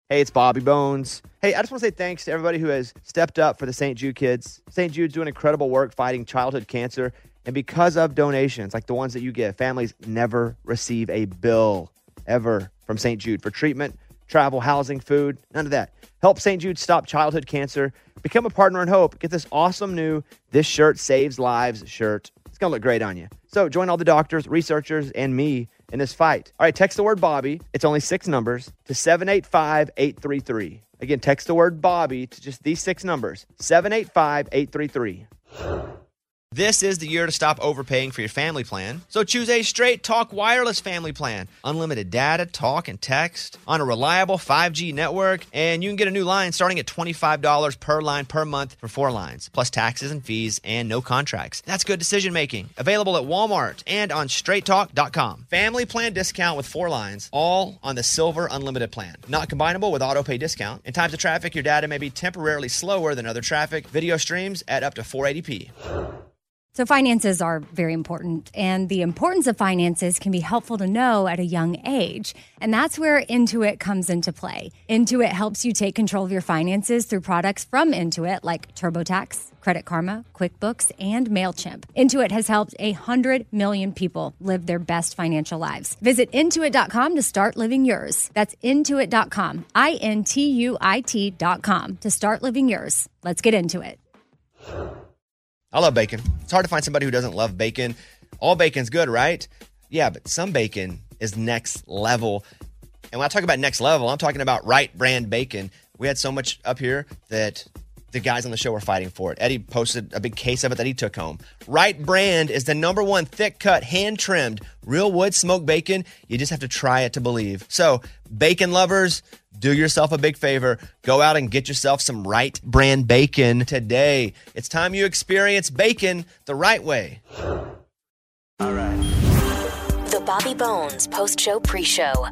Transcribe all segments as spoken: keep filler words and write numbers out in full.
Hey, it's Bobby Bones. Hey, I just want to say thanks to everybody who has stepped up for the Saint Jude kids. Saint Jude's doing incredible work fighting childhood cancer. And because of donations like the ones that you give, families never receive a bill ever from Saint Jude for treatment, travel, housing, food, none of that. Help Saint Jude stop childhood cancer. Become a partner in hope. Get this awesome new This Shirt Saves Lives shirt. It's going to look great on you. So join all the doctors, researchers, and me in this fight. All right, text the word Bobby. It's only six numbers to seven eight five, eight three three. Again, text the word Bobby to just these six numbers, seven eight five, eight three three. This is the year to stop overpaying for your family plan. So choose a Straight Talk Wireless family plan. Unlimited data, talk, and text on a reliable five G network. And you can get a new line starting at twenty-five dollars per line per month for four lines, plus taxes and fees and no contracts. That's good decision making. Available at Walmart and on straight talk dot com. Family plan discount with four lines, all on the Silver Unlimited plan. Not combinable with auto pay discount. In times of traffic, your data may be temporarily slower than other traffic. Video streams at up to four eighty p. So finances are very important, and the importance of finances can be helpful to know at a young age. And that's where Intuit comes into play. Intuit helps you take control of your finances through products from Intuit like TurboTax, Credit Karma, QuickBooks, and MailChimp. Intuit has helped one hundred million people live their best financial lives. Visit Intuit dot com to start living yours. That's Intuit dot com, I N T U I T dot com, to start living yours. Let's get into it. I love bacon. It's hard to find somebody who doesn't love bacon. All bacon's good, right? Yeah, but some bacon is next level. And when I talk about next level, I'm talking about Wright Brand bacon. We had so much up here that the guys on the show were fighting for it. Eddie posted a big case of it that he took home. Wright Brand is the number one thick-cut, hand-trimmed, real wood smoked bacon. You just have to try it to believe. So, bacon lovers, do yourself a big favor. Go out and get yourself some Wright Brand bacon today. It's time you experience bacon the right way. All right. The Bobby Bones post-show pre-show.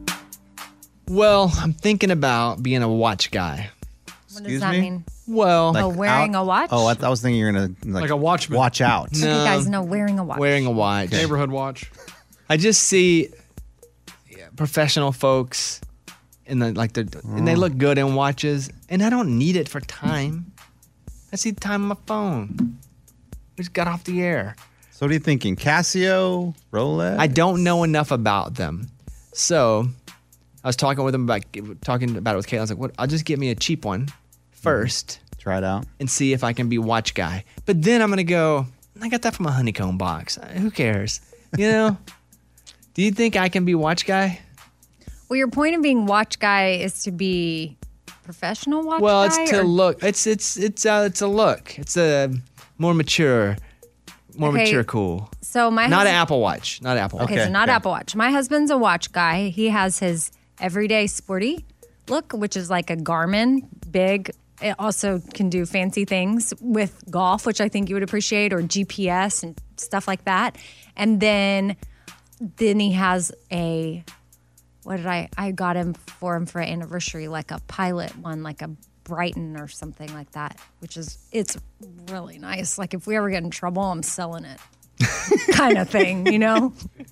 Well, I'm thinking about being a watch guy. What Excuse does that me? mean? Well, oh, wearing out- a watch? Oh, I, th- I was thinking you're going to like, Like a watchman. watch out. So No. you guys know wearing a watch. wearing a watch. Neighborhood watch. I just see yeah, professional folks in the like the and they look good in watches, and I don't need it for time. I see time on my phone. We just got off the air. So what are you thinking? Casio? Rolex? I don't know enough about them, so I was talking with them about talking about it with Kayla. I was like, "What? I'll just get me a cheap one first Try it out. and see if I can be watch guy." But then I'm gonna go. I got that from a honeycomb box. Who cares? You know? Do you think I can be watch guy? Well, your point of being watch guy is to be professional watch Well, guy? it's to or- look. It's it's it's uh, it's a look. It's a more mature, more Okay, mature, cool. So my Not hus- an Apple Watch. Not Apple Watch. Okay, so Okay, not okay. Apple Watch. My husband's a watch guy. He has his everyday sporty look, which is like a Garmin, big. It also can do fancy things with golf, which I think you would appreciate, or G P S and stuff like that. And then, then he has a, what did I, I got him for him for an anniversary, like a Pilot one, like a Brighton or something like that, which is, it's really nice. Like if we ever get in trouble, I'm selling it. kind of thing, you know?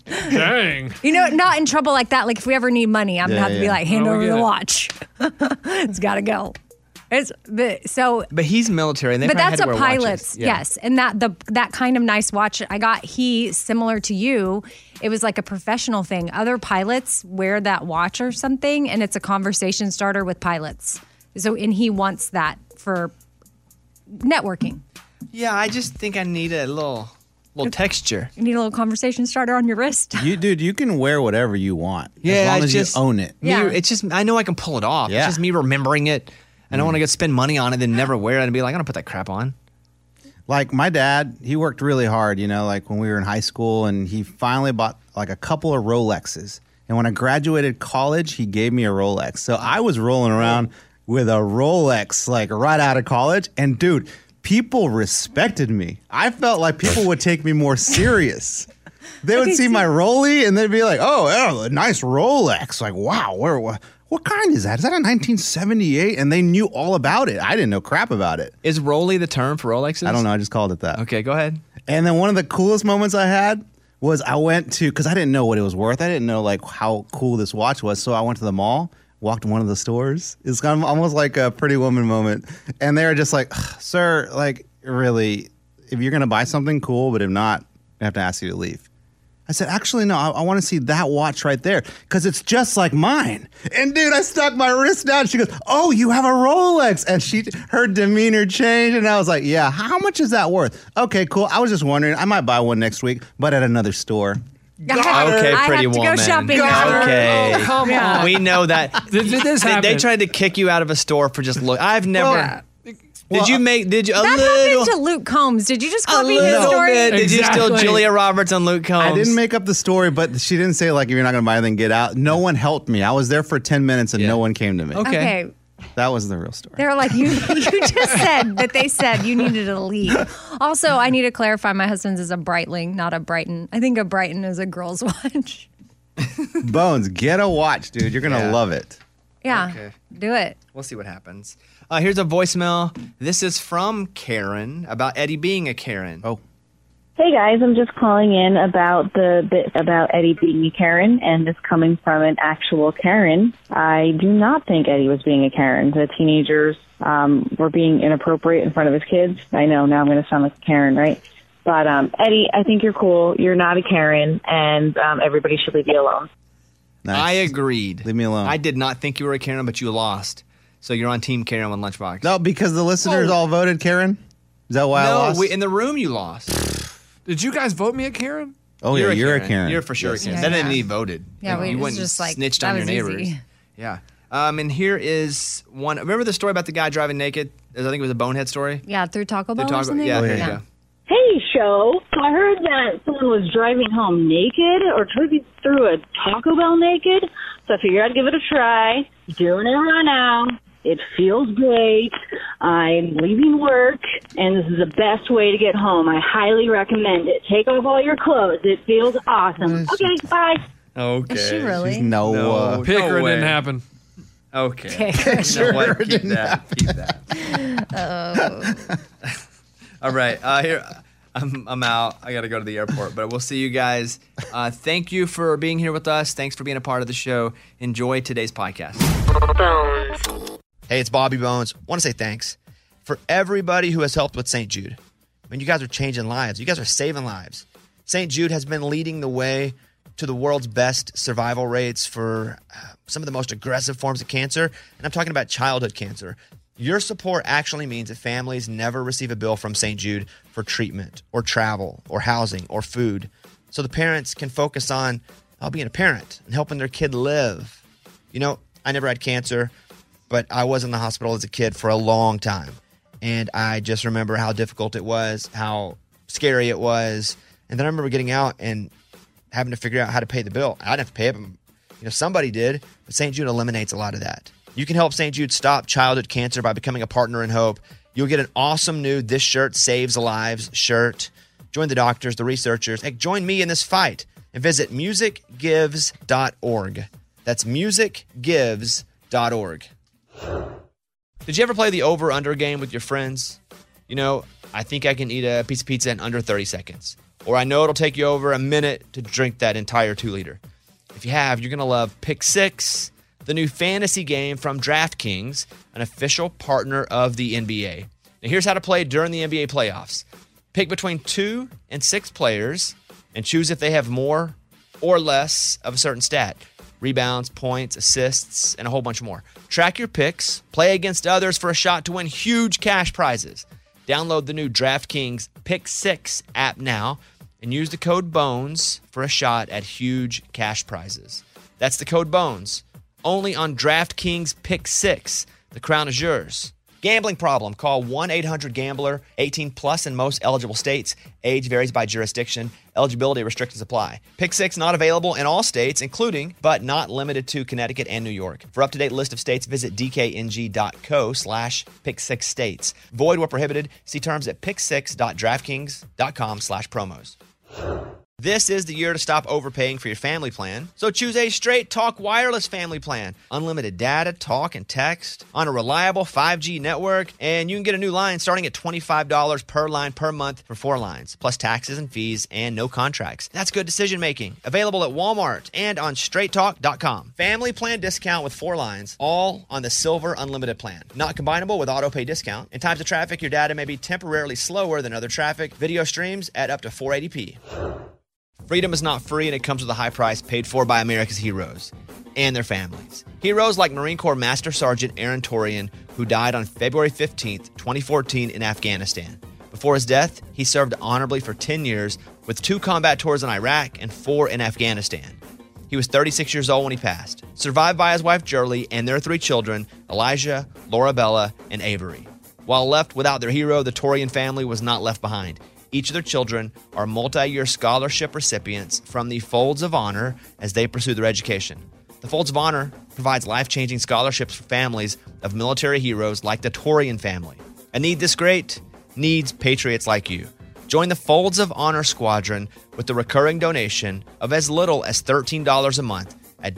Dang. You know, not in trouble like that. Like if we ever need money, I'm gonna Yeah, have to be yeah. like, hand Oh, we over get the it. watch. It's gotta go. It's but so But he's military. And they but probably that's had a to wear pilot's, watches. Yeah. yes. And that the that kind of nice watch I got, he similar to you, it was like a professional thing. Other pilots wear that watch or something, and it's a conversation starter with pilots. So and he wants that for networking. Yeah, I just think I need a little little texture. You need a little conversation starter on your wrist. You, dude, you can wear whatever you want. Yeah, as long it's as just- you own it. Me, Yeah. It's just I know I can pull it off. Yeah. It's just me remembering it. I don't want to get spend money on it and never wear it and be like, I don't put that crap on. Like my dad, he worked really hard, you know, like when we were in high school, and he finally bought like a couple of Rolexes. And when I graduated college, he gave me a Rolex. So I was rolling around with a Rolex like right out of college. And dude, people respected me. I felt like people would take me more serious. They would see my Rollie and they'd be like, "Oh, yeah, a nice Rolex." Like, wow, where, what, what kind is that? Is that a nineteen seventy-eight? And they knew all about it. I didn't know crap about it. Is Rolly the term for Rolexes? I don't know. I just called it that. Okay, go ahead. And then one of the coolest moments I had was I went to, because I didn't know what it was worth. I didn't know like how cool this watch was. So I went to the mall, walked in one of the stores. It's kind of almost like a Pretty Woman moment. And they were just like, sir, like, really, if you're going to buy something, cool. But if not, I have to ask you to leave. I said, actually, no, I, I want to see that watch right there because it's just like mine. And dude, I stuck my wrist down. She goes, oh, you have a Rolex. And she, her demeanor changed. And I was like, yeah, how much is that worth? Okay, cool. I was just wondering, I might buy one next week, but at another store. Okay, I Pretty have to Woman. go shopping Got now. her. Okay, Oh, come on. we know that. Did, did this They, happen? they tried to kick you out of a store for just look. I've never. Yeah. Did you make? Did you a That little? happened to Luke Combs. Did you just a copy his little story? bit. Did you steal Exactly. Julia Roberts on Luke Combs? I didn't make up the story, but she didn't say, like, if you're not going to buy anything, get out. No one helped me. I was there for ten minutes and Yeah. no one came to me. Okay. Okay. That was the real story. They're like, you, you just said that they said you needed to leave. Also, I need to clarify my husband's is a Breitling, not a Brighton. I think a Brighton is a girl's watch. Bones, get a watch, dude. You're going to Yeah. love it. Yeah. Okay. Do it. We'll see what happens. Uh, here's a voicemail. This is from Karen about Eddie being a Karen. Oh. Hey guys, I'm just calling in about the bit about Eddie being a Karen, and this coming from an actual Karen. I do not think Eddie was being a Karen. The teenagers um, were being inappropriate in front of his kids. I know now I'm going to sound like a Karen, right? But um, Eddie, I think you're cool. You're not a Karen, and um, everybody should leave you alone. Nice. I agreed. Leave me alone. I did not think you were a Karen, but you lost. So you're on Team Karen with Lunchbox. No, because the listeners all voted Karen? Is that why I no, lost? we, in the room you lost. Did you guys vote me a Karen? oh, yeah, you're a Karen. You're for sure Yes. a Karen. Yeah, that didn't yeah. need voted. Yeah, we- you it was went and just like, snitched that on your was neighbors. easy. Yeah. Um, and here is one. Remember the story about the guy driving naked? I think it was a bonehead story. Yeah, through Taco Bell The or Taco- something? yeah, Oh, there yeah. you go. Hey, show. So I heard that someone was driving home naked or took you through a Taco Bell naked. So I figured I'd give it a try. Doing it right now. It feels great. I'm leaving work, and this is the best way to get home. I highly recommend it. Take off all your clothes. It feels awesome. Okay, bye. Okay. Is she really? No. No. Uh, Picker way. didn't happen. Okay. Okay. You know what? Keep that. Keep that. All right. Uh, here, I'm, I'm out. I got to go to the airport, but we'll see you guys. Uh, thank you for being here with us. Thanks for being a part of the show. Enjoy today's podcast. Hey, it's Bobby Bones. Want to say thanks for everybody who has helped with Saint Jude. I mean, you guys are changing lives. You guys are saving lives. Saint Jude has been leading the way to the world's best survival rates for uh, some of the most aggressive forms of cancer, and I'm talking about childhood cancer. Your support actually means that families never receive a bill from Saint Jude for treatment or travel or housing or food, so the parents can focus on uh, being a parent and helping their kid live. You know, I never had cancer, but I was in the hospital as a kid for a long time, and I just remember how difficult it was, how scary it was, and then I remember getting out and having to figure out how to pay the bill. I didn't have to pay it, but, you know, somebody did, but Saint Jude eliminates a lot of that. You can help Saint Jude stop childhood cancer by becoming a partner in hope. You'll get an awesome new This Shirt Saves Lives shirt. Join the doctors, the researchers. Hey, join me in this fight and visit music gives dot org. That's music gives dot org. Did you ever play the over-under game with your friends? You know, I think I can eat a piece of pizza in under thirty seconds. Or I know it'll take you over a minute to drink that entire two-liter. If you have, you're going to love Pick Six, the new fantasy game from DraftKings, an official partner of the N B A. Now, here's how to play during the N B A playoffs. Pick between two and six players and choose if they have more or less of a certain stat. Rebounds, points, assists, and a whole bunch more. Track your picks, play against others for a shot to win huge cash prizes. Download the new DraftKings Pick Six app now and use the code BONES for a shot at huge cash prizes. That's the code BONES. Only on DraftKings Pick Six. The crown is yours. Gambling problem? Call one eight hundred gambler, eighteen plus in most eligible states. Age varies by jurisdiction. Eligibility restrictions apply. Pick Six not available in all states, including, but not limited to, Connecticut and New York. For up-to-date list of states, visit dkng.co slash pick six states. Void where prohibited. See terms at pick six dot draftkings dot com slash promos. This is the year to stop overpaying for your family plan. So choose a Straight Talk Wireless family plan. Unlimited data, talk, and text on a reliable five G network. And you can get a new line starting at twenty-five dollars per line per month for four lines, plus taxes and fees and no contracts. That's good decision making. Available at Walmart and on straight talk dot com. Family plan discount with four lines, all on the Silver Unlimited plan. Not combinable with auto pay discount. In times of traffic, your data may be temporarily slower than other traffic. Video streams at up to four eighty p. Freedom is not free, and it comes with a high price paid for by America's heroes and their families. Heroes like Marine Corps Master Sergeant Aaron Torian, who died on February fifteenth, twenty fourteen in Afghanistan. Before his death, he served honorably for ten years with two combat tours in Iraq and four in Afghanistan. He was thirty-six years old when he passed, survived by his wife Jerlie and their three children, Elijah, Laura Bella, and Avery. While left without their hero, the Torian family was not left behind. Each of their children are multi-year scholarship recipients from the Folds of Honor as they pursue their education. The Folds of Honor provides life-changing scholarships for families of military heroes like the Torian family. A need this great needs patriots like you. Join the Folds of Honor Squadron with the recurring donation of as little as thirteen dollars a month at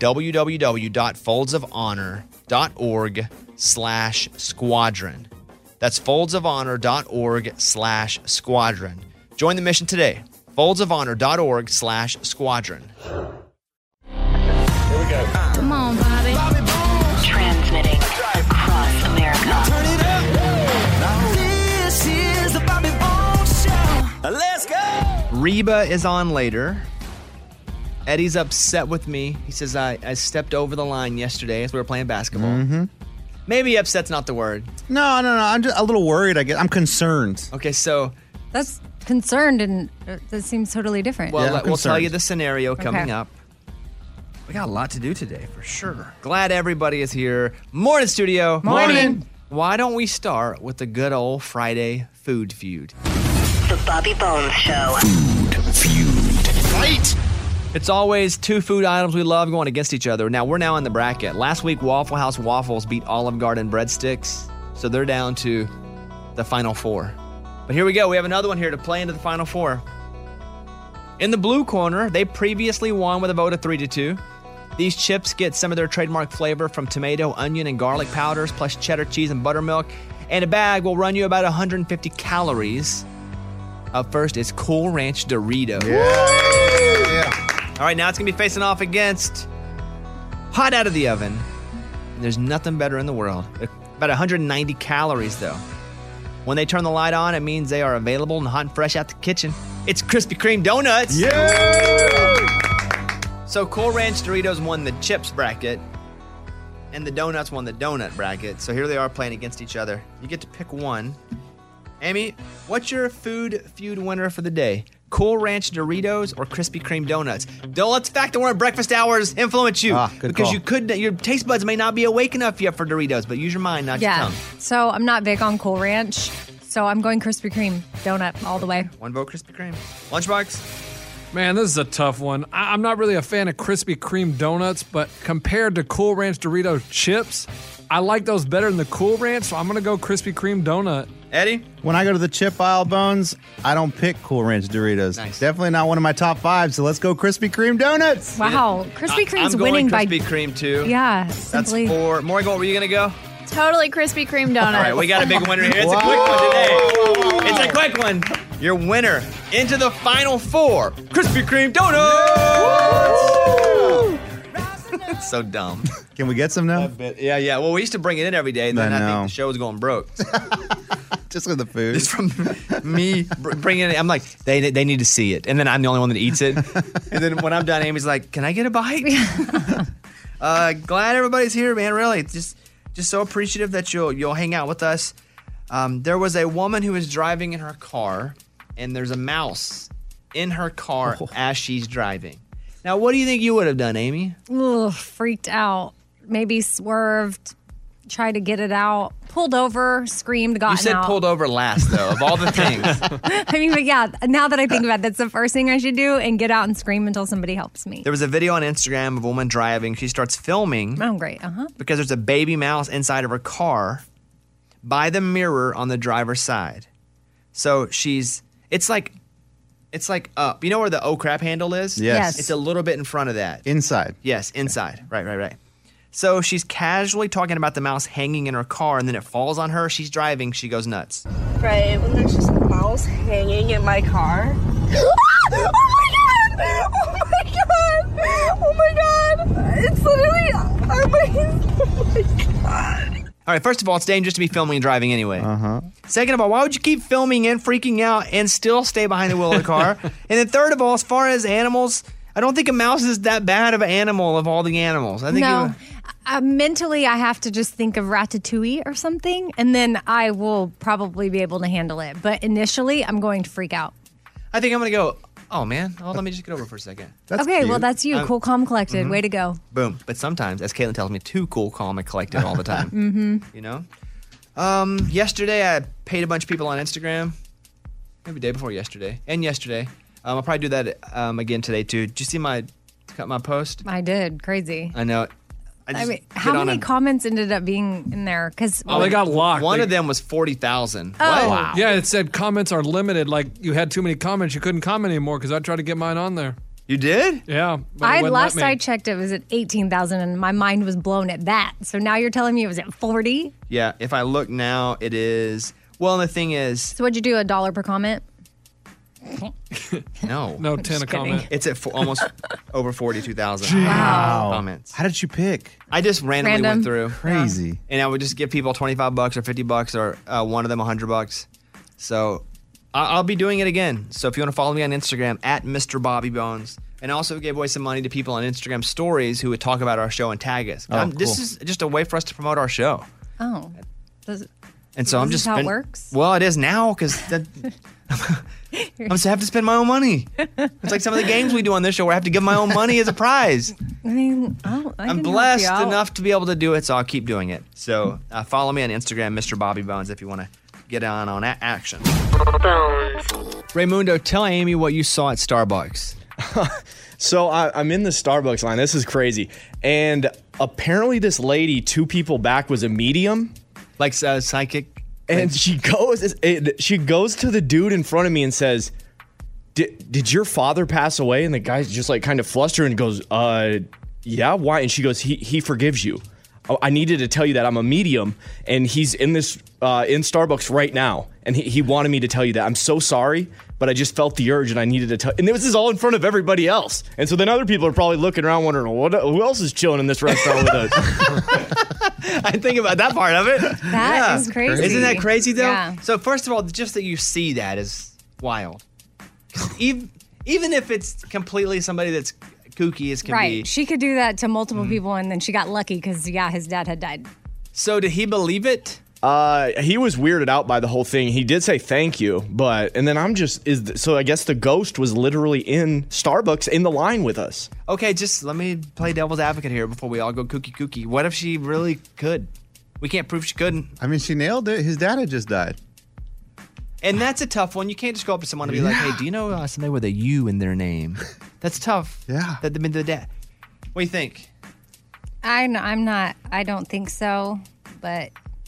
www.foldsofhonor.org slash squadron. That's foldsofhonor.org slash squadron. Join the mission today. foldsofhonor.org slash squadron. Here we go. Come on, Bobby. Bobby Bones. Transmitting across America. Turn it up. This is the Bobby Bones Show. Let's go. Reba is on later. Eddie's upset with me. He says I, I stepped over the line yesterday as we were playing basketball. Mm-hmm. Maybe upset's not the word. No, no, no. I'm just a little worried. I guess I'm concerned. Okay, so That's concerned, and uh, that seems totally different. well, Yeah, I'm let- we'll tell concerned. you the scenario coming Okay. up. We got a lot to do today, for sure. Glad everybody is here. Morning, studio. Morning. Why don't we start with the good old Friday food feud? The Bobby Bones Show. Right. It's always two food items we love going against each other. Now, we're now in the bracket. Last week, Waffle House Waffles beat Olive Garden Breadsticks, so they're down to the final four. But here we go. We have another one here to play into the final four. In the blue corner, they previously won with a vote of three to two. These chips get some of their trademark flavor from tomato, onion, and garlic powders, plus cheddar cheese and buttermilk. And a bag will run you about one hundred fifty calories. Up first is Cool Ranch Doritos. Yeah. All right, now it's going to be facing off against hot out of the oven. And there's nothing better in the world. About one hundred ninety calories, though. When they turn the light on, it means they are available and hot and fresh out the kitchen. It's Krispy Kreme donuts. Yeah. So Cool Ranch Doritos won the chips bracket, and the donuts won the donut bracket. So here they are playing against each other. You get to pick one. Amy, what's your food feud winner for the day? Cool Ranch Doritos or Krispy Kreme donuts? Don't let the fact that we're at breakfast hours influence you. Ah, good because call. you could, your taste buds may not be awake enough yet for Doritos, but use your mind, not yeah. your tongue. So I'm not big on Cool Ranch, so I'm going Krispy Kreme donut all the way. One vote Krispy Kreme. Lunchbox? Man, this is a tough one. I- I'm not really a fan of Krispy Kreme donuts, but compared to Cool Ranch Dorito chips, I like those better than the Cool Ranch, so I'm going to go Krispy Kreme donut. Eddie? When I go to the chip aisle, Bones, I don't pick Cool Ranch Doritos. Nice. Definitely not one of my top five, so let's go Krispy Kreme donuts. Wow, Krispy I- Kreme's I'm going winning by Krispy Kreme too. yeah, That's simply. four. Morgan, what were you going to go? Totally Krispy Kreme donuts. All right, we got a big winner here. It's a quick one today. It's a quick one. Your winner into the final four, Krispy Kreme donuts. So dumb. Can we get some now? Yeah, yeah. Well, we used to bring it in every day, and then I I, know. think the show was going broke. Just with the food. It's from me br- bringing it. I'm like, they they need to see it, and then I'm the only one that eats it. And then when I'm done, Amy's like, "Can I get a bite?" uh, glad everybody's here, man. Really, it's just just so appreciative that you'll you'll hang out with us. Um, there was a woman who was driving in her car, and there's a mouse in her car Oh. as she's driving. Now, what do you think you would have done, Amy? Ugh, freaked out. Maybe swerved, tried to get it out, pulled over, screamed, gotten You said out. pulled over last, though, of all the things. I mean, but yeah, now that I think about it, that's the first thing I should do and get out and scream until somebody helps me. There was a video on Instagram of a woman driving. She starts filming Oh, great. Uh huh. because there's a baby mouse inside of her car by the mirror on the driver's side. So she's, it's like, It's like up. You know where the oh crap handle is? Yes. Yes. It's a little bit in front of that. Inside. Yes, inside. Right, right, right. So she's casually talking about the mouse hanging in her car, and then it falls on her. She's driving. She goes nuts. Right, when there's just a mouse hanging in my car. Oh my god! Oh my god! Oh my god! It's literally on my... Oh my god. All right, first of all, it's dangerous to be filming and driving anyway. Uh-huh. Second of all, why would you keep filming and freaking out and still stay behind the wheel of the car? And then third of all, as far as animals, I don't think a mouse is that bad of an animal of all the animals. I think No. it- Uh, mentally, I have to just think of Ratatouille or something, and then I will probably be able to handle it. But initially, I'm going to freak out. I think I'm going to go, oh, man. Oh, let me just get over for a second. okay, well, that's you. I'm- cool, calm, collected. Mhm. Way to go. Boom. But sometimes, as Caitlin tells me, too cool, calm, and collected all the time. Mm-hmm. You know? Um, yesterday, I paid a bunch of people on Instagram. Maybe day before yesterday. And yesterday. Um, I'll probably do that um, again today, too. Did you see my, my post? I did. Crazy. I know. I, I, just mean, get how on many a- comments ended up being in there? Because Oh, they got locked. One They- of them was forty thousand. Oh. Wow. Yeah, it said comments are limited. Like you had too many comments, you couldn't comment anymore because I tried to get mine on there. You did? Yeah. but it I wouldn't last let me. I checked, it was at eighteen thousand, and my mind was blown at that. So now you're telling me it was at forty? Yeah, if I look now, it is. Well, the thing is, So what'd you do? A dollar per comment? no. No, ten a kidding. comment. It's at fo- almost over forty-two thousand Wow. comments. How did you pick? I just randomly Random. went through. Crazy. And I would just give people twenty-five bucks or fifty bucks or uh, one of them one hundred bucks. So I- I'll be doing it again. So if you want to follow me on Instagram, at Mister Bobby Bones. And I also gave away some money to people on Instagram stories who would talk about our show and tag us. Oh, Um, This cool. is just a way for us to promote our show. Oh. Does, And so Is I'm this just how it spend- works? Well, it is now because I'm just have to spend my own money. It's like some of the games we do on this show where I have to give my own money as a prize. I mean, oh, I I'm can help you blessed out. enough to be able to do it, so I'll keep doing it. So uh, follow me on Instagram, Mister Bobby Bones, if you want to get on on a- action. Raymundo, tell Amy what you saw at Starbucks. So I, I'm in the Starbucks line. This is crazy. And apparently this lady, two people back, was a medium. Like uh, psychic? And she goes it, she goes to the dude in front of me and says, did, did your father pass away? And the guy's just like kind of flustered and goes, uh, yeah, why? And she goes, he, he forgives you. Oh, I needed to tell you that I'm a medium and he's in this uh, in Starbucks right now. And he, he wanted me to tell you that. I'm so sorry, but I just felt the urge and I needed to tell. And this is all in front of everybody else. And so then other people are probably looking around wondering, what, who else is chilling in this restaurant with us? I think about that part of it. That is crazy. Isn't that crazy, though? Yeah. So, first of all, just that you see that is wild. even, even if it's completely somebody that's kooky as can Right. be. She could do that to multiple people, and then she got lucky because, yeah, his dad had died. So, did he believe it? Uh, he was weirded out by the whole thing. He did say thank you, but and then I'm just is th- so I guess the ghost was literally in Starbucks in the line with us. Okay, just let me play devil's advocate here before we all go kooky kooky. What if she really could? We can't prove she couldn't. I mean, she nailed it. His dad had just died. And that's a tough one. You can't just go up to someone and be like, hey, do you know uh, somebody with a U in their name? That's tough. Yeah. That the, the dad. What do you think? I'm, I'm not, I don't think so, but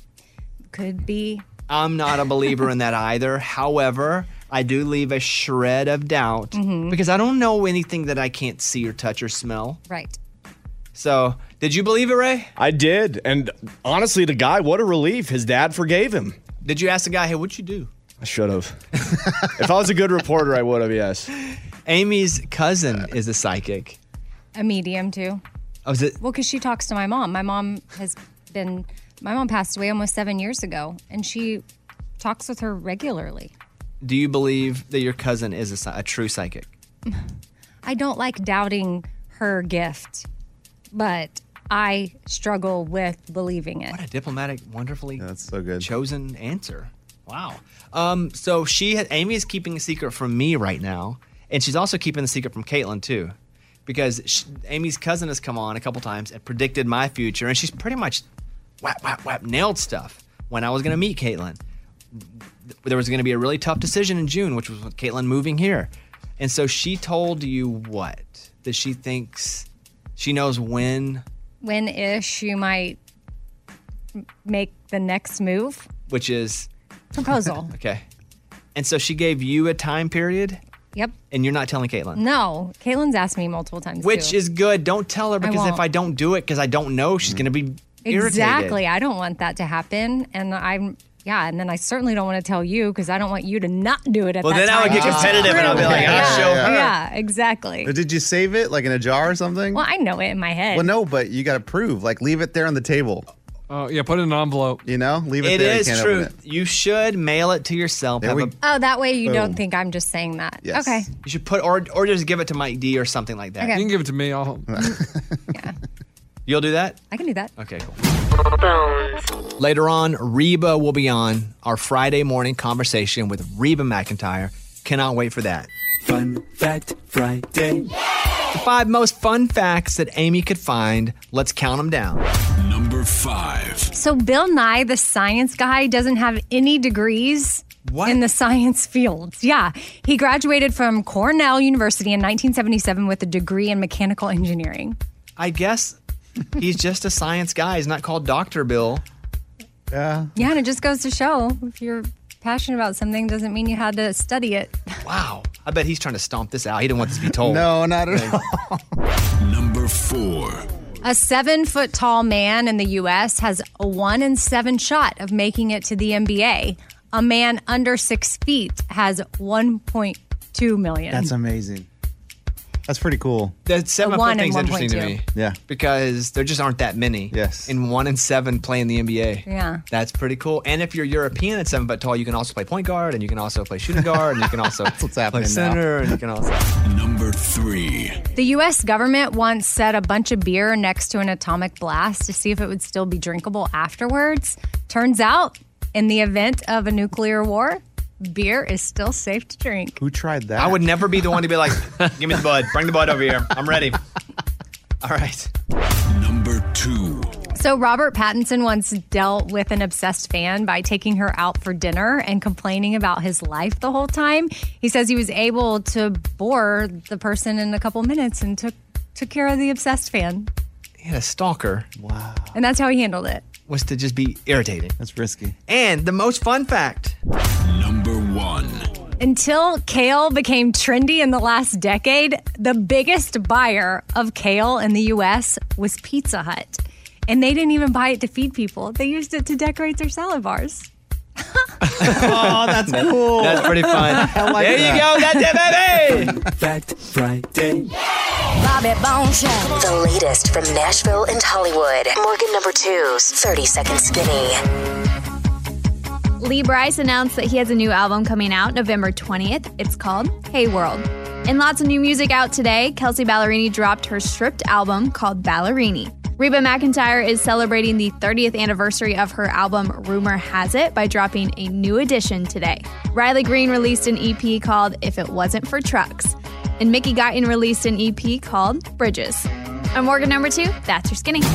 could be. I'm not a believer in that either. However, I do leave a shred of doubt Mhm. because I don't know anything that I can't see or touch or smell. Right. So, did you believe it, Ray? I did, and honestly, the guy, what a relief. His dad forgave him. Did you ask the guy, hey, what'd you do? I should have. If I was a good reporter, I would have. Yes. Amy's cousin is a psychic. A medium, too. Oh, is it? Well, because she talks to my mom. My mom has been, my mom passed away almost seven years ago, and she talks with her regularly. Do you believe that your cousin is a, psy- a true psychic? I don't like doubting her gift, but I struggle with believing it. What a diplomatic, wonderfully That's so good. chosen answer. Wow. Um, so she had, Amy is keeping a secret from me right now, and she's also keeping the secret from Caitlin too, because she, Amy's cousin has come on a couple times and predicted my future, and she's pretty much whap whap whap nailed stuff when I was going to meet Caitlin. There was going to be a really tough decision in June, which was with Caitlin moving here, and so she told you what? That she thinks she knows when, When ish you might m- make the next move? which is Proposal. okay. And so she gave you a time period. Yep. And you're not telling Caitlin. No, Caitlin's asked me multiple times. Which too. is good. Don't tell her, because won't. if I don't do it because I don't know, she's going to be irritated. Exactly. I don't want that to happen. And I'm, yeah, and then I certainly don't want to tell you because I don't want you to not do it at Well, that then time. I would get Just competitive and I'll be prove like, it. I'll yeah. show her. Yeah, exactly. Or did you save it like in a jar or something? Well, I know it in my head. Well, no, but you got to prove. Like, leave it there on the table. Oh, yeah, put it in an envelope. You know, leave it, It there. You is can't true. open it. You should mail it to yourself. There Have we- a- Oh, that way you don't Boom. think I'm just saying that. Yes. Okay. you should put, or or just give it to Mike D or something like that. Okay. You can give it to me. I'll. You'll do that? I can do that. Okay, cool. Later on, Reba will be on our Friday morning conversation with Reba McEntire. Cannot wait for that. Fun Fact Friday. The five most fun facts that Amy could find. Let's count them down. Number five. So Bill Nye, the science guy, doesn't have any degrees What? in the science fields. Yeah. He graduated from Cornell University in nineteen seventy-seven with a degree in mechanical engineering. I guess he's just a science guy. He's not called Doctor Bill. Yeah. Yeah, and it just goes to show if you're passionate about something doesn't mean you had to study it. Wow. I bet he's trying to stomp this out. He didn't want this to be told. No, not at all. Number four. A seven foot tall man in the U S has a one in seven shot of making it to the N B A. A man under six feet has one point two million. That's amazing. That's pretty cool. The seven A foot one and thing's interesting to one me. point Yeah. Because there just aren't that many. Yes. And one in seven play in the N B A. Yeah. That's pretty cool. And if you're European at seven foot tall, you can also play point guard, and you can also play shooting guard, and you can also That's what's play happening now. center, and you can also. Number three. The U S government once set a bunch of beer next to an atomic blast to see if it would still be drinkable afterwards. Turns out, in the event of a nuclear war, beer is still safe to drink. Who tried that? I would never be the one to be like, give me the bud. Bring the bud over here. I'm ready. All right. Number two. So Robert Pattinson once dealt with an obsessed fan by taking her out for dinner and complaining about his life the whole time. He says he was able to bore the person in a couple minutes and took took care of the obsessed fan. He had a stalker. Wow. And that's how he handled it. Was to just be irritating. That's risky. And the most fun fact. Number one. Until kale became trendy in the last decade, the biggest buyer of kale in the U S was Pizza Hut. And they didn't even buy it to feed people. They used it to decorate their salad bars. Oh, that's cool. That's pretty fun. I like there that. you go. That's it, baby. Fact Friday. Bobby Bone Show. The latest from Nashville and Hollywood. Morgan number two's thirty Second Skinny. Lee Brice announced that he has a new album coming out November twentieth. It's called Hey World. And lots of new music out today. Kelsey Ballerini dropped her stripped album called Ballerini. Reba McEntire is celebrating the thirtieth anniversary of her album Rumor Has It by dropping a new edition today. Riley Green released an E P called If It Wasn't for Trucks. And Mickey Guyton released an E P called Bridges. I'm Morgan number two. That's your skinny.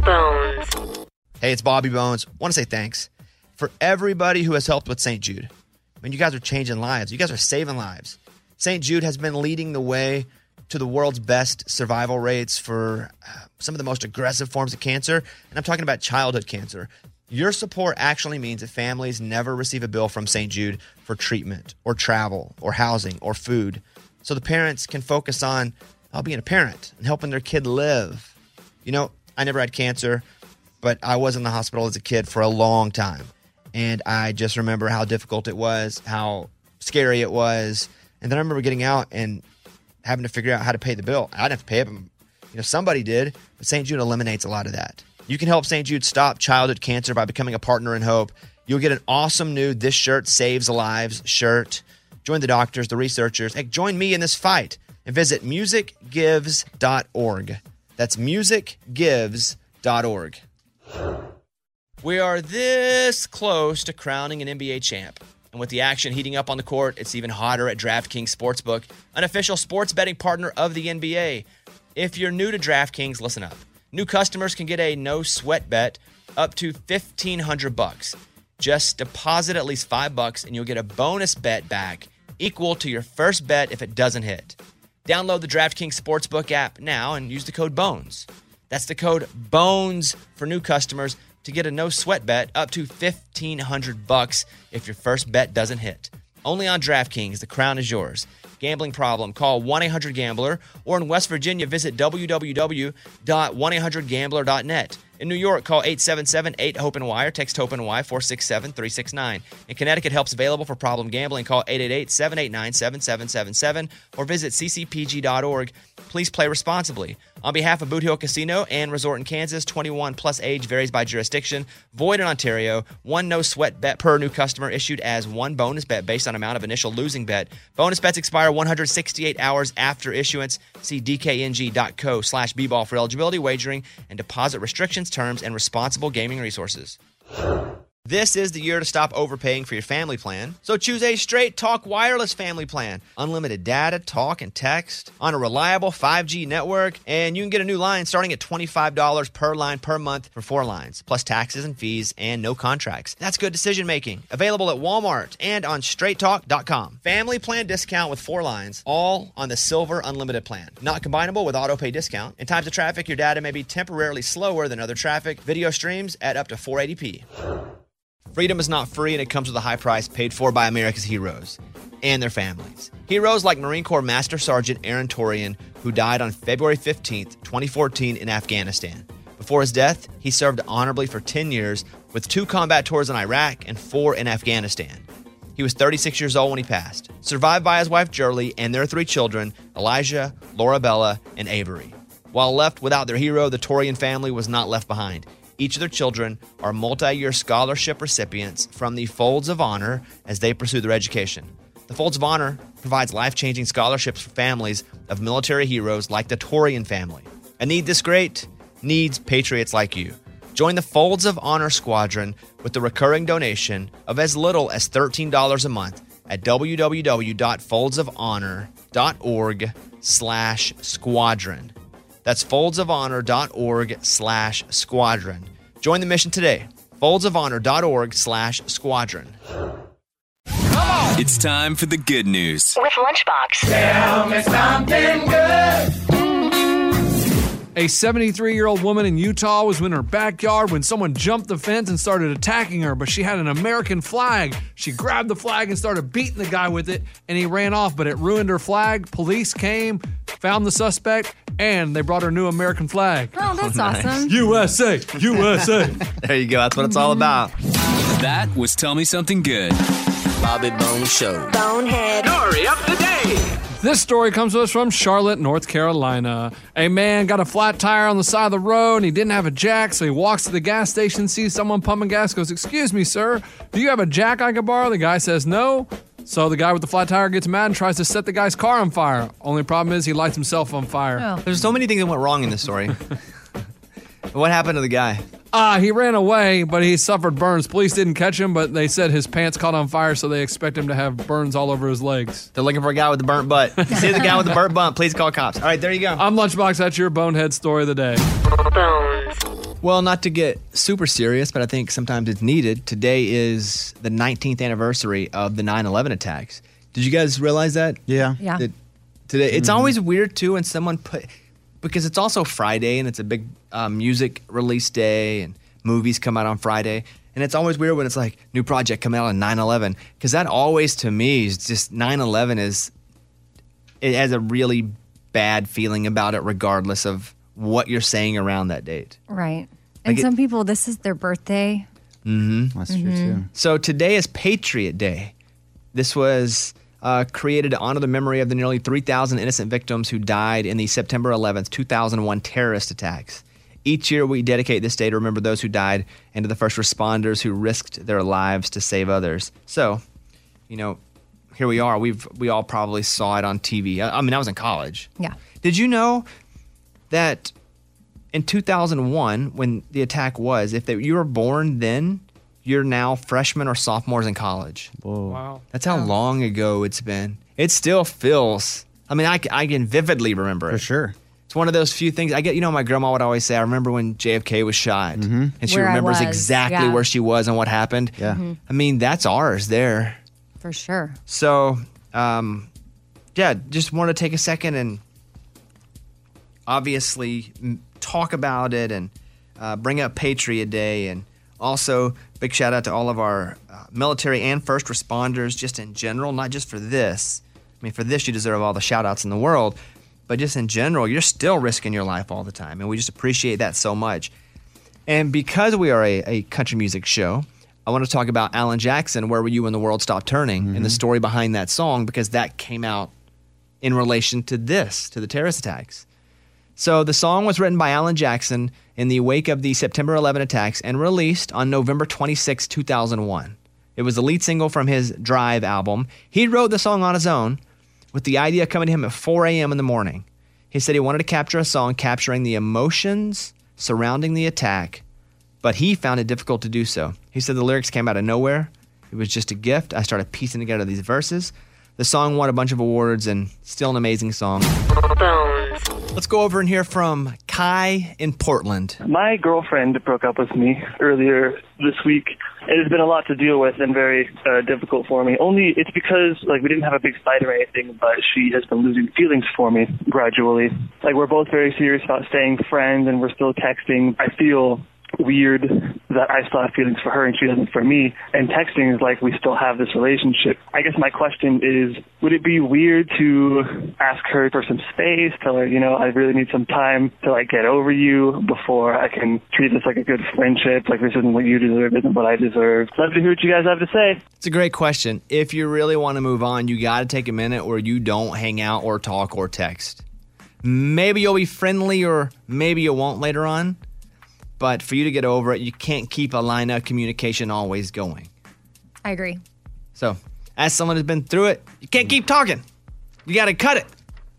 Hey, it's Bobby Bones. Want to say thanks for everybody who has helped with Saint Jude. I mean, you guys are changing lives. You guys are saving lives. Saint Jude has been leading the way to the world's best survival rates for uh, some of the most aggressive forms of cancer. And I'm talking about childhood cancer. Your support actually means that families never receive a bill from Saint Jude for treatment or travel or housing or food. So the parents can focus on uh, being a parent and helping their kid live. You know, I never had cancer, but I was in the hospital as a kid for a long time. And I just remember how difficult it was, how scary it was. And then I remember getting out and having to figure out how to pay the bill. I didn't have to pay it, but you know, somebody did. But Saint Jude eliminates a lot of that. You can help Saint Jude stop childhood cancer by becoming a partner in hope. You'll get an awesome new This Shirt Saves Lives shirt. Join the doctors, the researchers. Hey, join me in this fight and visit music gives dot org. That's music gives dot org. We are this close to crowning an N B A champ. And with the action heating up on the court, it's even hotter at DraftKings Sportsbook, an official sports betting partner of the N B A. If you're new to DraftKings, listen up. New customers can get a no-sweat bet up to fifteen hundred bucks. Just deposit at least five bucks and you'll get a bonus bet back equal to your first bet if it doesn't hit. Download the DraftKings Sportsbook app now and use the code BONES. That's the code BONES for new customers to get a no-sweat bet up to fifteen hundred bucks if your first bet doesn't hit. Only on DraftKings, the crown is yours. gambling problem, call one eight hundred gambler, or in West Virginia, visit w w w dot one eight hundred gambler dot net. In New York, call eight seven seven eight hope and Y or text HOPE and Y four six seven three six nine. In Connecticut, help's available for problem gambling. Call eight eight eight seven eight nine seven seven seven seven or visit c c p g dot org. Please play responsibly. On behalf of Boot Hill Casino and Resort in Kansas, twenty-one plus age varies by jurisdiction. Void in Ontario. One no sweat bet per new customer issued as one bonus bet based on amount of initial losing bet. Bonus bets expire one hundred sixty-eight hours after issuance. See d k n g dot co slash b ball for eligibility, wagering, and deposit restrictions, terms, and responsible gaming resources. This is the year to stop overpaying for your family plan. So choose a Straight Talk Wireless family plan. Unlimited data, talk, and text on a reliable five G network. And you can get a new line starting at twenty-five dollars per line per month for four lines, plus taxes and fees and no contracts. That's good decision making. Available at Walmart and on straight talk dot com. Family plan discount with four lines, all on the Silver Unlimited plan. Not combinable with auto pay discount. In times of traffic, your data may be temporarily slower than other traffic. Video streams at up to four eighty p. Freedom is not free, and it comes with a high price paid for by America's heroes and their families. Heroes like Marine Corps Master Sergeant Aaron Torian, who died on February fifteenth, twenty fourteen in Afghanistan. Before his death, he served honorably for ten years with two combat tours in Iraq and four in Afghanistan. He was thirty-six years old when he passed, survived by his wife Jerlie and their three children, Elijah, Laura Bella, and Avery. While left without their hero, the Torian family was not left behind. Each of their children are multi-year scholarship recipients from the Folds of Honor as they pursue their education. The Folds of Honor provides life-changing scholarships for families of military heroes like the Torian family. A need this great needs patriots like you. Join the Folds of Honor Squadron with the recurring donation of as little as thirteen dollars a month at w w w dot folds of honor dot org slash squadron. That's folds of honor dot org slash squadron. Join the mission today. folds of honor dot org slash squadron. It's time for the good news. With Lunchbox. Tell me something good. A seventy-three-year-old woman in Utah was in her backyard when someone jumped the fence and started attacking her, but she had an American flag. She grabbed the flag and started beating the guy with it, and he ran off, but it ruined her flag. Police came, found the suspect, and they brought her new American flag. Oh, that's awesome. U S A, U S A. There you go. That's what it's all about. That was Tell Me Something Good. Bobby Bone Show. Bonehead. Story of the day. This story comes to us from Charlotte, North Carolina. A man got a flat tire on the side of the road and he didn't have a jack, so he walks to the gas station, sees someone pumping gas, goes, "Excuse me, sir, do you have a jack I could borrow?" The guy says no. So the guy with the flat tire gets mad and tries to set the guy's car on fire. Only problem is he lights himself on fire. Oh. There's so many things that went wrong in this story. What happened to the guy? Ah, he ran away, but he suffered burns. Police didn't catch him, but they said his pants caught on fire, so they expect him to have burns all over his legs. They're looking for a guy with a burnt butt. You see the guy with the burnt butt, please call cops. All right, there you go. I'm Lunchbox. That's your bonehead story of the day. Well, not to get super serious, but I think sometimes it's needed. Today is the nineteenth anniversary of the nine eleven attacks. Did you guys realize that? Yeah. Yeah. That today, it's Mhm. always weird too when someone put, because it's also Friday and it's a big uh, music release day and movies come out on Friday. And it's always weird when it's like new project coming out on nine eleven, because that always to me is just nine eleven is, it has a really bad feeling about it regardless of what you're saying around that date. Right. And Like it- some people, this is their birthday. Mm-hmm. That's true too. So today is Patriot Day. This was uh, created to honor the memory of the nearly three thousand innocent victims who died in the September eleventh, two thousand one terrorist attacks. Each year we dedicate this day to remember those who died and to the first responders who risked their lives to save others. So, you know, here we are. We've we all probably saw it on T V. I, I mean, I was in college. Yeah. Did you know that in two thousand one, when the attack was, if they, you were born then, you're now freshmen or sophomores in college. Whoa. Wow. That's how long ago it's been. It still feels, I mean, I, c- I can vividly remember it. For sure. It's one of those few things. I get, you know, my grandma would always say, I remember when J F K was shot. Mm-hmm. And she Where I remembers was, exactly yeah. where she was and what happened. Yeah. Mhm. I mean, that's ours there. For sure. So, um, yeah, just want to take a second and obviously m- talk about it and uh, bring up Patriot Day. And also, big shout out to all of our uh, military and first responders, just in general, not just for this, I mean, for this, you deserve all the shout outs in the world. But just in general, you're still risking your life all the time. And we just appreciate that so much. And because we are a, a country music show, I want to talk about Alan Jackson, Where Were You When the World Stopped Turning, mm-hmm. and the story behind that song, because that came out in relation to this, to the terrorist attacks. So the song was written by Alan Jackson in the wake of the September eleventh attacks and released on November twenty-sixth, two thousand one. It was the lead single from his Drive album. He wrote the song on his own, with the idea coming to him at four a.m. in the morning. He said he wanted to capture a song capturing the emotions surrounding the attack, but he found it difficult to do so. He said the lyrics came out of nowhere. It was just a gift. I started piecing together these verses. The song won a bunch of awards and still an amazing song. Let's go over and hear from Kai in Portland. My girlfriend broke up with me earlier this week. It has been a lot to deal with and very uh, difficult for me. Only it's because like we didn't have a big fight or anything, but she has been losing feelings for me gradually. Like we're both very serious about staying friends and we're still texting. I feel weird that I still have feelings for her and she doesn't for me, and texting is like we still have this relationship. I guess my question is, would it be weird to ask her for some space, tell her, you know, I really need some time to like get over you before I can treat this like a good friendship, like this isn't what you deserve, isn't what I deserve. Love to hear what you guys have to say. It's a great question. If you really want to move on, you got to take a minute where you don't hang out or talk or text. Maybe you'll be friendly or maybe you won't later on. But for you to get over it, you can't keep a line of communication always going. I agree. So, as someone who's been through it, you can't keep talking. You got to cut it.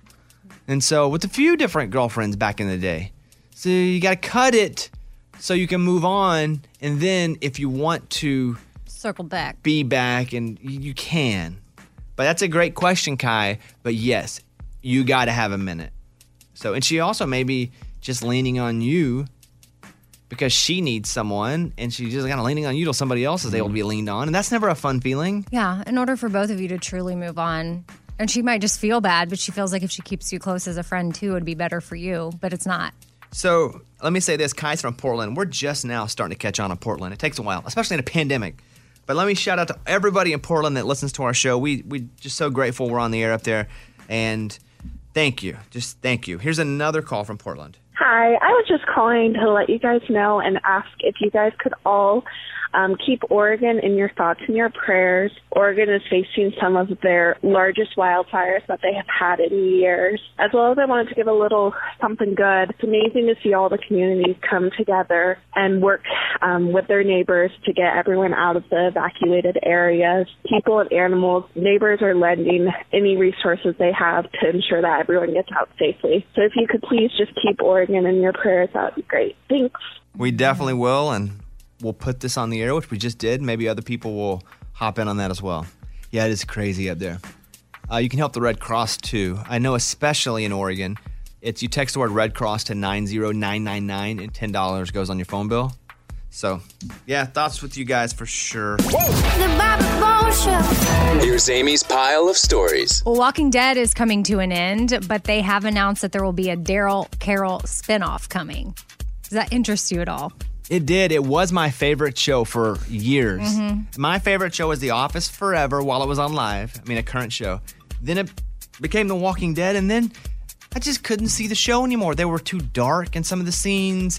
And so, with a few different girlfriends back in the day, so you got to cut it so you can move on. And then, if you want to circle back, be back, and you can. But that's a great question, Kai. But yes, you got to have a minute. So, and she also may be just leaning on you because she needs someone, and she's just kind of leaning on you till somebody else is able to be leaned on. And that's never a fun feeling. Yeah, in order for both of you to truly move on. And she might just feel bad, but she feels like if she keeps you close as a friend too, it would be better for you, but it's not. So let me say this. Kai's from Portland. We're just now starting to catch on in Portland. It takes a while, especially in a pandemic. But let me shout out to everybody in Portland that listens to our show. We we just so grateful we're on the air up there. And thank you. Just thank you. Here's another call from Portland. Hi, I was just calling to let you guys know and ask if you guys could all um, keep Oregon in your thoughts and your prayers. Oregon is facing some of their largest wildfires that they have had in years. As well as I wanted to give a little something good. It's amazing to see all the communities come together and work um, with their neighbors to get everyone out of the evacuated areas. People and animals, neighbors are lending any resources they have to ensure that everyone gets out safely. So if you could please just keep Oregon in your prayers, that would be great. Thanks. We definitely will, and we'll put this on the air, which we just did. Maybe other people will hop in on that as well. Yeah, it is crazy up there. Uh, you can help the Red Cross, too. I know especially in Oregon, it's you text the word Red Cross to nine zero nine nine nine and ten dollars goes on your phone bill. So, yeah, thoughts with you guys for sure. The Bobby Bones Show. Here's Amy's pile of stories. Well, Walking Dead is coming to an end, but they have announced that there will be a Daryl Carroll spinoff coming. Does that interest you at all? It did. It was my favorite show for years. Mm-hmm. My favorite show was The Office forever while it was on live. I mean, a current show. Then it became The Walking Dead, and then I just couldn't see the show anymore. They were too dark in some of the scenes.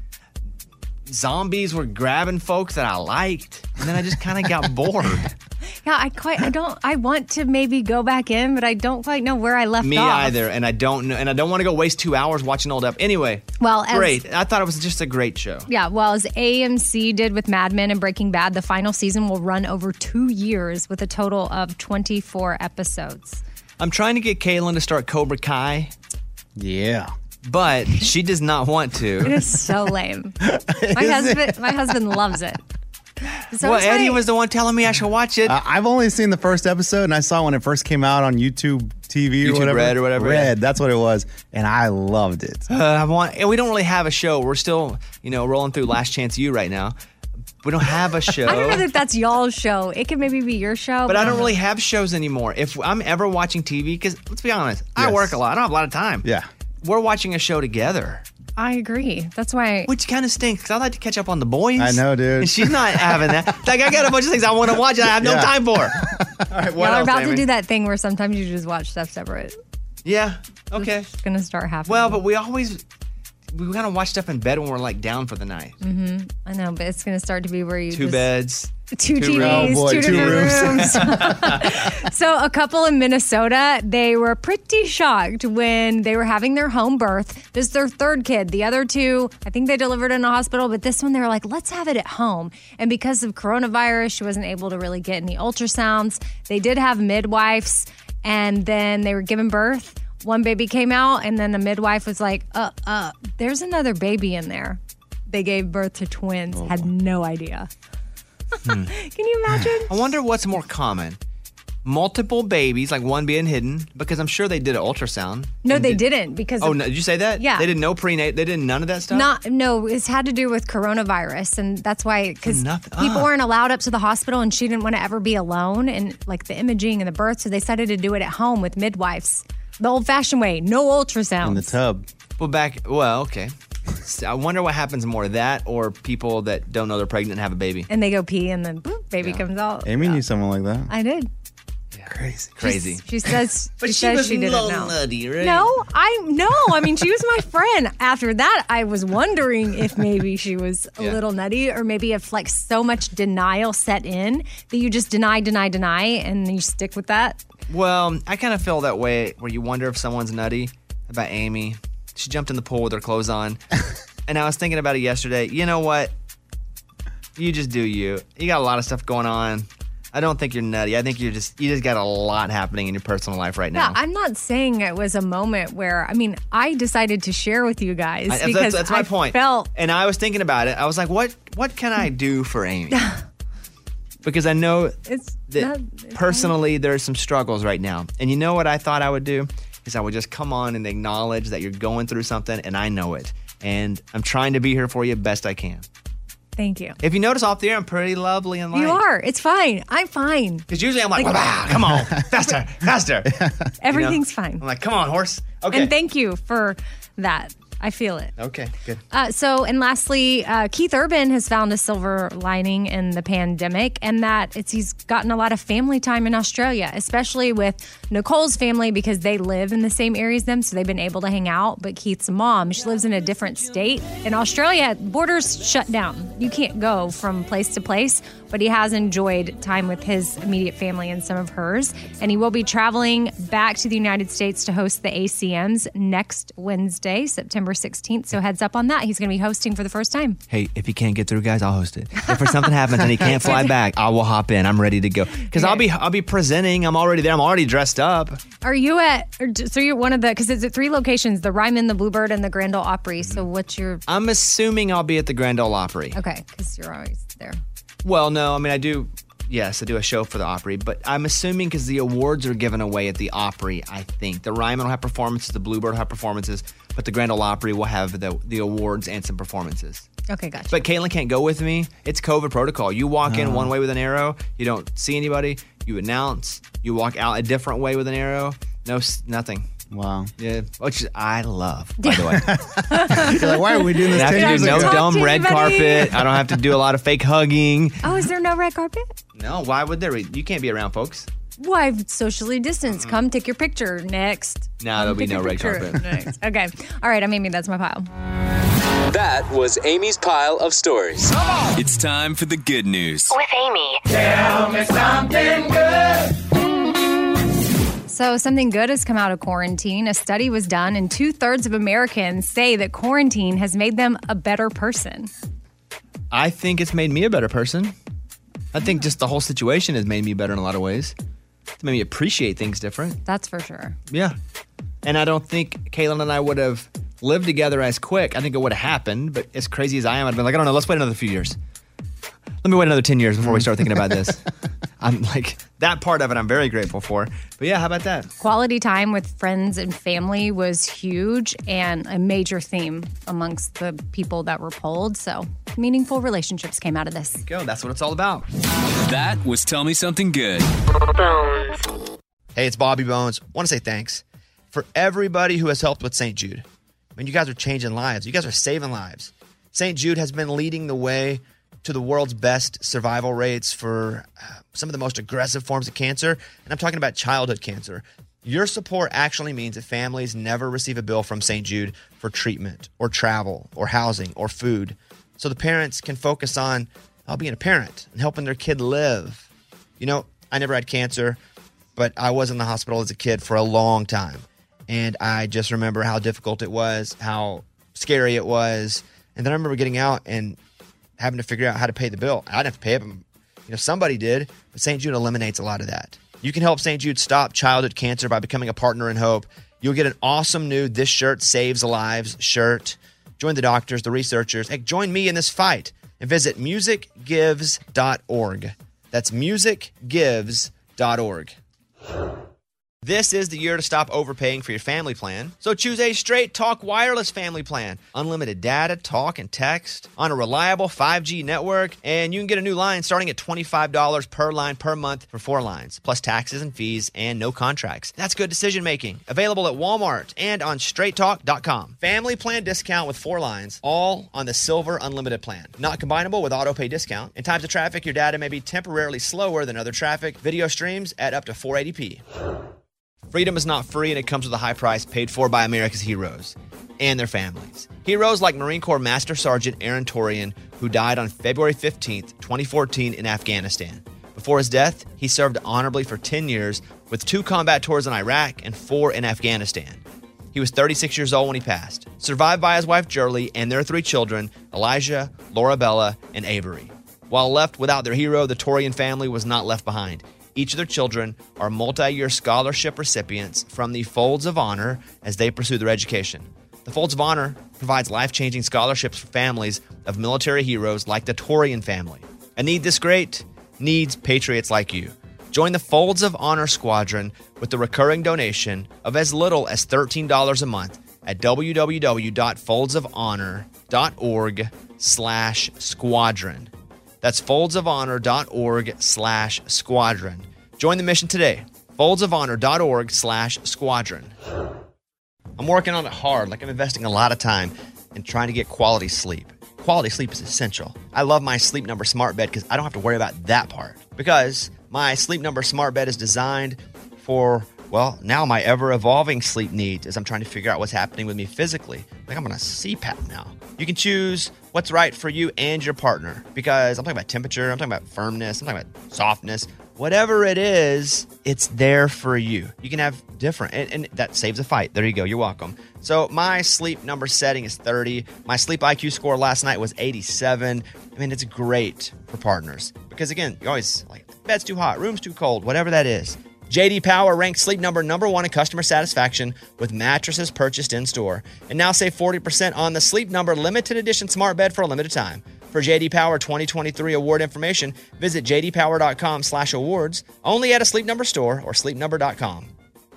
Zombies were grabbing folks that I liked, and then I just kind of got bored. Yeah, I quite, I don't, I want to maybe go back in, but I don't quite know where I left Me off. Me either, and I don't know, and I don't want to go waste two hours watching old up. Anyway, well, as, great. I thought it was just a great show. Yeah, well, as A M C did with Mad Men and Breaking Bad, the final season will run over two years with a total of twenty-four episodes. I'm trying to get Kaylin to start Cobra Kai. Yeah. But she does not want to. It is so lame. My husband, my husband loves it. So well, Eddie was the one telling me I should watch it. Uh, I've only seen the first episode, and I saw when it first came out on YouTube T V or YouTube whatever. Red or whatever. Red, that's what it was, and I loved it. Uh, I want, and we don't really have a show. We're still, you know, rolling through Last Chance U right now. We don't have a show. I don't know if that's y'all's show. It could maybe be your show. But, but I don't really have shows anymore. If I'm ever watching T V, because let's be honest, yes. I work a lot. I don't have a lot of time. Yeah. We're watching a show together. I agree. That's why. Which kind of stinks, because I like to catch up on The Boys. I know, dude. And she's not having that. Like, I got a bunch of things I want to watch and I have no yeah. time for. All right, Y'all what are else, about Amy? to do that thing where sometimes you just watch stuff separate. Yeah. Okay. It's gonna start happening. Well, but we always we kind of watch stuff in bed when we're like down for the night. Mm-hmm. I know, but it's gonna start to be where you Two just, beds. Two, two T Vs, rooms. Oh, boy, two, two different rooms. rooms. So a couple in Minnesota, they were pretty shocked when they were having their home birth. This is their third kid. The other two, I think they delivered in a hospital, but this one they were like, let's have it at home. And because of coronavirus, she wasn't able to really get any ultrasounds. They did have midwives, and then they were giving birth. One baby came out, and then the midwife was like, uh, uh, there's another baby in there. They gave birth to twins. Oh. Had no idea. Hmm. Can you imagine? I wonder what's more common. Multiple babies, like one being hidden, because I'm sure they did an ultrasound. No, they didn't because Oh, of- no, did you say that? Yeah. They did no prenatal. They did none of that stuff. Not no, it's had to do with coronavirus, and that's why because Nothing- people ah. weren't allowed up to the hospital, and she didn't want to ever be alone, and like the imaging and the birth, so they decided to do it at home with midwives, the old-fashioned way, no ultrasound. In the tub. Well, back. Well, okay. So I wonder what happens more, that or people that don't know they're pregnant and have a baby. And they go pee, and then boop, baby comes out. Amy knew someone like that. I did. Crazy. Crazy. She says, But she, she says was she didn't little know. nutty, right? No, I no. I mean, she was my friend. After that, I was wondering if maybe she was a Yeah. little nutty, or maybe if like so much denial set in that you just deny, deny, deny, and you stick with that. Well, I kind of feel that way where you wonder if someone's nutty. About Amy. She jumped in the pool with her clothes on. And I was thinking about it yesterday. You know what? You just do you. You got a lot of stuff going on. I don't think you're nutty. I think you're just you just got a lot happening in your personal life right now. Yeah, I'm not saying it was a moment where I mean I decided to share with you guys I- that's- because that's my I point. felt And I was thinking about it. I was like, what what can I do for Amy? Because I know it's that not, personally there's some struggles right now. And you know what I thought I would do? Is I would just come on and acknowledge that you're going through something and I know it. And I'm trying to be here for you best I can. Thank you. If you notice off the air, I'm pretty lovely and light. You are. It's fine. I'm fine. Because usually I'm like, "Wow, come on, faster, faster. Everything's You know? fine. I'm like, come on, horse. Okay. And thank you for that. I feel it. Okay, good. Uh, so, and lastly, uh, Keith Urban has found a silver lining in the pandemic, and that it's he's gotten a lot of family time in Australia, especially with Nicole's family because they live in the same area as them, so they've been able to hang out. But Keith's mom, she lives in a different state. In Australia, borders shut down. You can't go from place to place, but he has enjoyed time with his immediate family and some of hers. And he will be traveling back to the United States to host the A C Ms next Wednesday, September sixteenth. So heads up on that. He's going to be hosting for the first time. Hey, if he can't get through, guys, I'll host it. If for something happens and he can't fly back, I will hop in. I'm ready to go. Because I'll be I'll be presenting. I'm already there. I'm already dressed up. Are you at, or d- so you're one of the, because it's at three locations, the Ryman, the Bluebird, and the Grand Ole Opry. So what's your, I'm assuming I'll be at the Grand Ole Opry. okay, because you're always there. Well, no, I mean, I do, yes, I do a show for the Opry, but I'm assuming because the awards are given away at the Opry, I think. The Ryman will have performances, the Bluebird will have performances, but the Grand Ole Opry will have the, the awards and some performances. Okay, gotcha. But Caitlin can't go with me. It's COVID protocol. You walk in Oh. one way with an arrow, you don't see anybody, you announce, you walk out a different way with an arrow, no, s- nothing. Wow. Yeah, which I love, by the way. You're like, why are we doing this I ten have years to do no ago? dumb to red anybody. carpet. I don't have to do a lot of fake hugging. Oh, is there no red carpet? No, why would there be? You can't be around folks. Why socially distanced? Come take your picture next. No, Come there'll be take no your red picture carpet. next. Okay. All right, I'm Amy. That's my pile. That was Amy's pile of stories. It's time for the good news. With Amy. Tell me something good. So, something good has come out of quarantine. A study was done, and two thirds of Americans say that quarantine has made them a better person. I think it's made me a better person. I think just the whole situation has made me better in a lot of ways. It's made me appreciate things different. That's for sure. Yeah. And I don't think Caitlin and I would have lived together as quick. I think it would have happened, but as crazy as I am, I'd been like, I don't know, let's wait another few years. Let me wait another ten years before we start thinking about this. I'm like, that part of it I'm very grateful for. But yeah, how about that? Quality time with friends and family was huge and a major theme amongst the people that were polled. So, meaningful relationships came out of this. Go, that's what it's all about. That was Tell Me Something Good. Hey, it's Bobby Bones. I want to say thanks for everybody who has helped with Saint Jude. I mean, you guys are changing lives. You guys are saving lives. Saint Jude has been leading the way to the world's best survival rates for uh, some of the most aggressive forms of cancer, and I'm talking about childhood cancer. Your support actually means that families never receive a bill from Saint Jude for treatment or travel or housing or food, so the parents can focus on uh, being a parent and helping their kid live. You know, I never had cancer, but I was in the hospital as a kid for a long time, and I just remember how difficult it was, how scary it was, and then I remember getting out and having to figure out how to pay the bill. I didn't have to pay it, but you know, somebody did, but Saint Jude eliminates a lot of that. You can help Saint Jude stop childhood cancer by becoming a partner in hope. You'll get an awesome new This Shirt Saves Lives shirt. Join the doctors, the researchers. Hey, join me in this fight and visit music gives dot org. That's music gives dot org. This is the year to stop overpaying for your family plan. So choose a Straight Talk Wireless family plan. Unlimited data, talk, and text on a reliable five G network. And you can get a new line starting at twenty-five dollars per line per month for four lines, plus taxes and fees and no contracts. That's good decision making. Available at Walmart and on straight talk dot com. Family plan discount with four lines, all on the Silver Unlimited plan. Not combinable with auto pay discount. In times of traffic, your data may be temporarily slower than other traffic. Video streams at up to four eighty p. Freedom is not free, and it comes with a high price paid for by America's heroes and their families. Heroes like Marine Corps Master Sergeant Aaron Torian, who died on February fifteenth, twenty fourteen in Afghanistan. Before his death, he served honorably for ten years with two combat tours in Iraq and four in Afghanistan. He was thirty-six years old when he passed, survived by his wife Jerlie and their three children, Elijah, Laura Bella, and Avery. While left without their hero, the Torian family was not left behind. Each of their children are multi-year scholarship recipients from the Folds of Honor as they pursue their education. The Folds of Honor provides life-changing scholarships for families of military heroes like the Torian family. A need this great needs patriots like you. Join the Folds of Honor Squadron with the recurring donation of as little as thirteen dollars a month at w w w dot folds of honor dot org slash squadron. That's folds of honor dot org slash squadron. Join the mission today. folds of honor dot org slash squadron. I'm working on it hard, like I'm investing a lot of time in trying to get quality sleep. Quality sleep is essential. I love my Sleep Number smart bed because I don't have to worry about that part. Because my Sleep Number smart bed is designed for, well, now my ever-evolving sleep needs as I'm trying to figure out what's happening with me physically. Like I'm on a C PAP now. You can choose what's right for you and your partner because I'm talking about temperature, I'm talking about firmness, I'm talking about softness. Whatever it is, it's there for you. You can have different, and, and that saves a fight. There you go. You're welcome. So my Sleep Number setting is thirty. My Sleep I Q score last night was eighty-seven. I mean, it's great for partners because, again, you're always like, bed's too hot, room's too cold, whatever that is. J D Power ranks Sleep Number number one in customer satisfaction with mattresses purchased in-store. And now save forty percent on the Sleep Number limited edition smart bed for a limited time. For J D Power twenty twenty-three award information, visit j d power dot com slash awards, only at a Sleep Number store or sleep number dot com.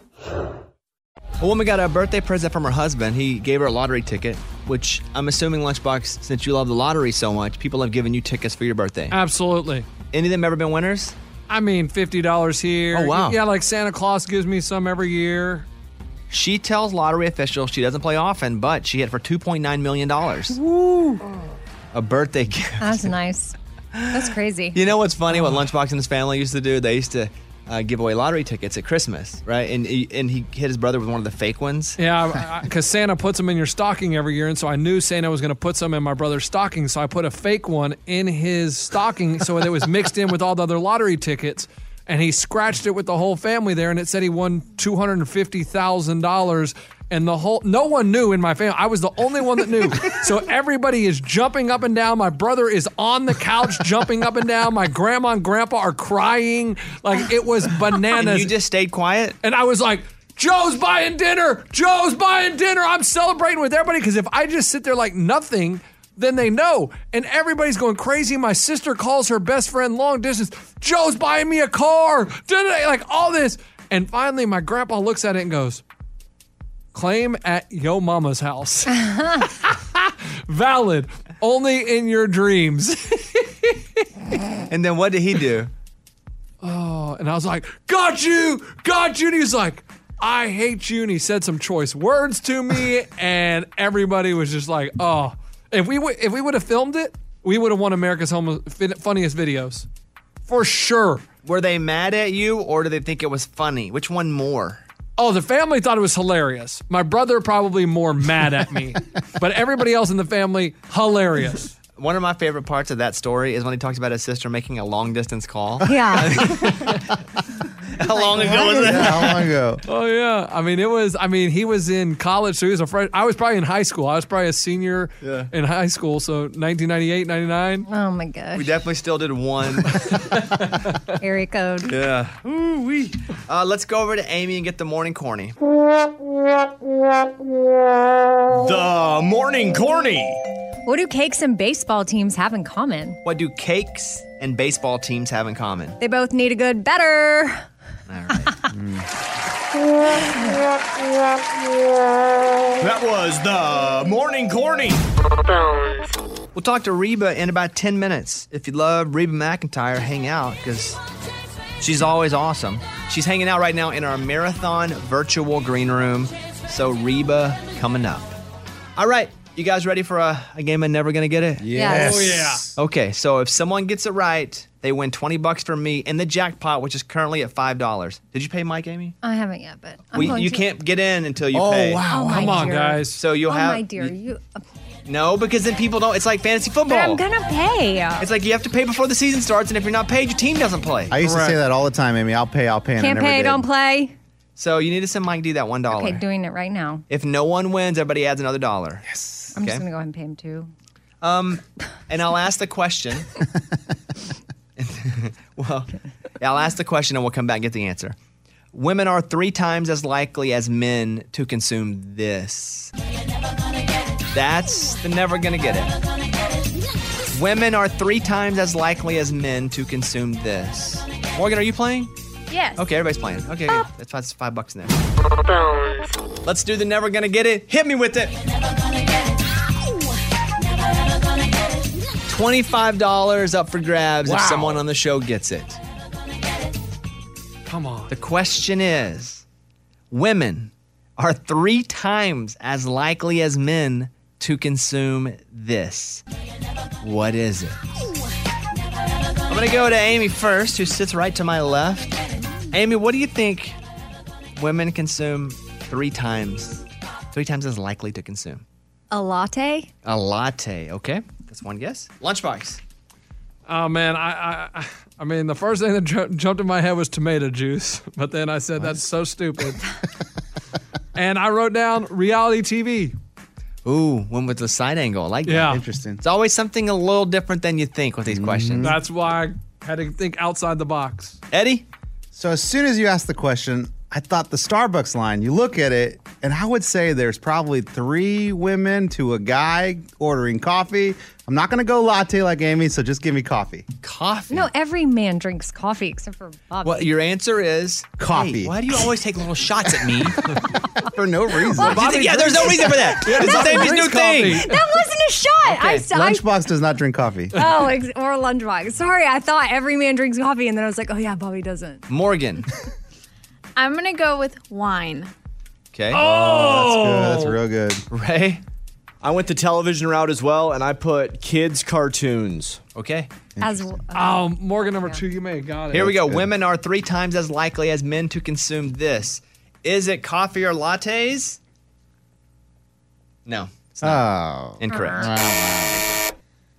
A woman got a birthday present from her husband. He gave her a lottery ticket, which I'm assuming, Lunchbox, since you love the lottery so much, people have given you tickets for your birthday. Absolutely. Any of them ever been winners? I mean, fifty dollars here. Oh, wow. Yeah, like Santa Claus gives me some every year. She tells lottery officials she doesn't play often, but she hit for two point nine million dollars. Woo! A birthday gift. That's nice. That's crazy. You know what's funny? What Lunchbox and his family used to do? They used to uh, give away lottery tickets at Christmas, right? And he, and he hit his brother with one of the fake ones. Yeah, because Santa puts them in your stocking every year, and so I knew Santa was going to put some in my brother's stocking, so I put a fake one in his stocking so it was mixed in with all the other lottery tickets, and he scratched it with the whole family there, and it said he won two hundred fifty thousand dollars. And the whole, no one knew in my family. I was the only one that knew. So everybody is jumping up and down. My brother is on the couch jumping up and down. My grandma and grandpa are crying. Like, it was bananas. And you just stayed quiet? And I was like, Joe's buying dinner. Joe's buying dinner. I'm celebrating with everybody. Because if I just sit there like nothing, then they know. And everybody's going crazy. My sister calls her best friend long distance. Joe's buying me a car. Like all this. And finally, my grandpa looks at it and goes, claim at yo mama's house. Valid. Only in your dreams. And then what did he do? Oh, and I was like, got you, got you. And he's like, I hate you. And he said some choice words to me. And everybody was just like, oh, if we w- if we would have filmed it, we would have won America's Home Funniest Videos. For sure. Were they mad at you or did they think it was funny? Which one more? Oh, the family thought it was hilarious. My brother probably more mad at me. But everybody else in the family, hilarious. One of my favorite parts of that story is when he talks about his sister making a long distance call. Yeah. How long ago was that? How long ago? Oh, yeah. I mean, it was, I mean, he was in college, so he was a fresh. I was probably in high school. I was probably a senior Yeah. in high school, so nineteen ninety-eight, ninety-nine. Oh, my gosh. We definitely still did one. Area code. Yeah. Ooh wee. Uh, let's go over to Amy and get the morning corny. The morning corny. What do cakes and baseball teams have in common? What do cakes and baseball teams have in common? They both need a good better. That was the morning corny. We'll talk to Reba in about ten minutes. If you love Reba McEntire, hang out because she's always awesome. She's hanging out right now in our marathon virtual green room. So Reba coming up. All right. You guys ready for a, a game of Never Gonna Get It? Yes. Oh, yeah. Okay, so if someone gets it right, they win twenty bucks from me in the jackpot, which is currently at five dollars. Did you pay Mike, Amy? I haven't yet, but I'm We, going you to. can't get in until you Oh, pay. wow. Oh, my Come on, dear. guys. So you'll Oh, have. my dear. You, No, because then people don't. It's like fantasy football. but I'm going to pay. It's like you have to pay before the season starts, and if you're not paid, your team doesn't play. I used to say Correct. that all the time, Amy. I'll pay, I'll pay. And I Can't never pay, did. don't play. So you need to send Mike D that one dollar. Okay, doing it right now. If no one wins, everybody adds another dollar. Yes. I'm Okay. just going to go ahead and pay him two. Um, and I'll ask the question. well, yeah, I'll ask the question, and we'll come back and get the answer. Women are three times as likely as men to consume this. That's the Never Gonna Get It. Women are three times as likely as men to consume this. Morgan, are you playing? Yes. Okay, everybody's playing. Okay, okay. That's five, five bucks in there. Let's do the Never Gonna Get It. Hit me with it. twenty-five dollars up for grabs if Wow. someone on the show gets it. Come on. The question is, women are three times as likely as men to consume this. What is it? I'm going to go to Amy first, who sits right to my left. Amy, what do you think women consume three times, three times as likely to consume? A latte? A latte, okay. That's one guess. Lunchbox. Oh, man. I, I, I mean, the first thing that ju- jumped in my head was tomato juice. But then I said, that's so stupid. And I wrote down reality T V. Ooh, one with the side angle. I like that. Yeah. Interesting. It's always something a little different than you think with these questions. That's why I had to think outside the box. Eddie? So as soon as you asked the question, I thought the Starbucks line, you look at it, and I would say there's probably three women to a guy ordering coffee. I'm not going to go latte like Amy, so just give me coffee. Coffee? No, every man drinks coffee except for Bobby. Well, your answer is Coffee. Hey, why do you always take little shots at me? For no reason. Bobby, yeah, there's no reason for that. Yeah, This is Bobby Amy's new drinks thing. coffee. That wasn't a shot. I, s- I Lunchbox does not drink coffee. Oh, ex- or a lunchbox. Sorry, I thought every man drinks coffee, and then I was like, oh yeah, Bobby doesn't. Morgan. I'm going to go with wine. Okay. Oh, that's good. That's real good. Ray. I went the television route as well, and I put kids' cartoons. Okay. As Oh, Morgan number two, you may have got it. Here we go. good. Women are three times as likely as men to consume this. Is it coffee or lattes? No. It's not. Oh. Incorrect.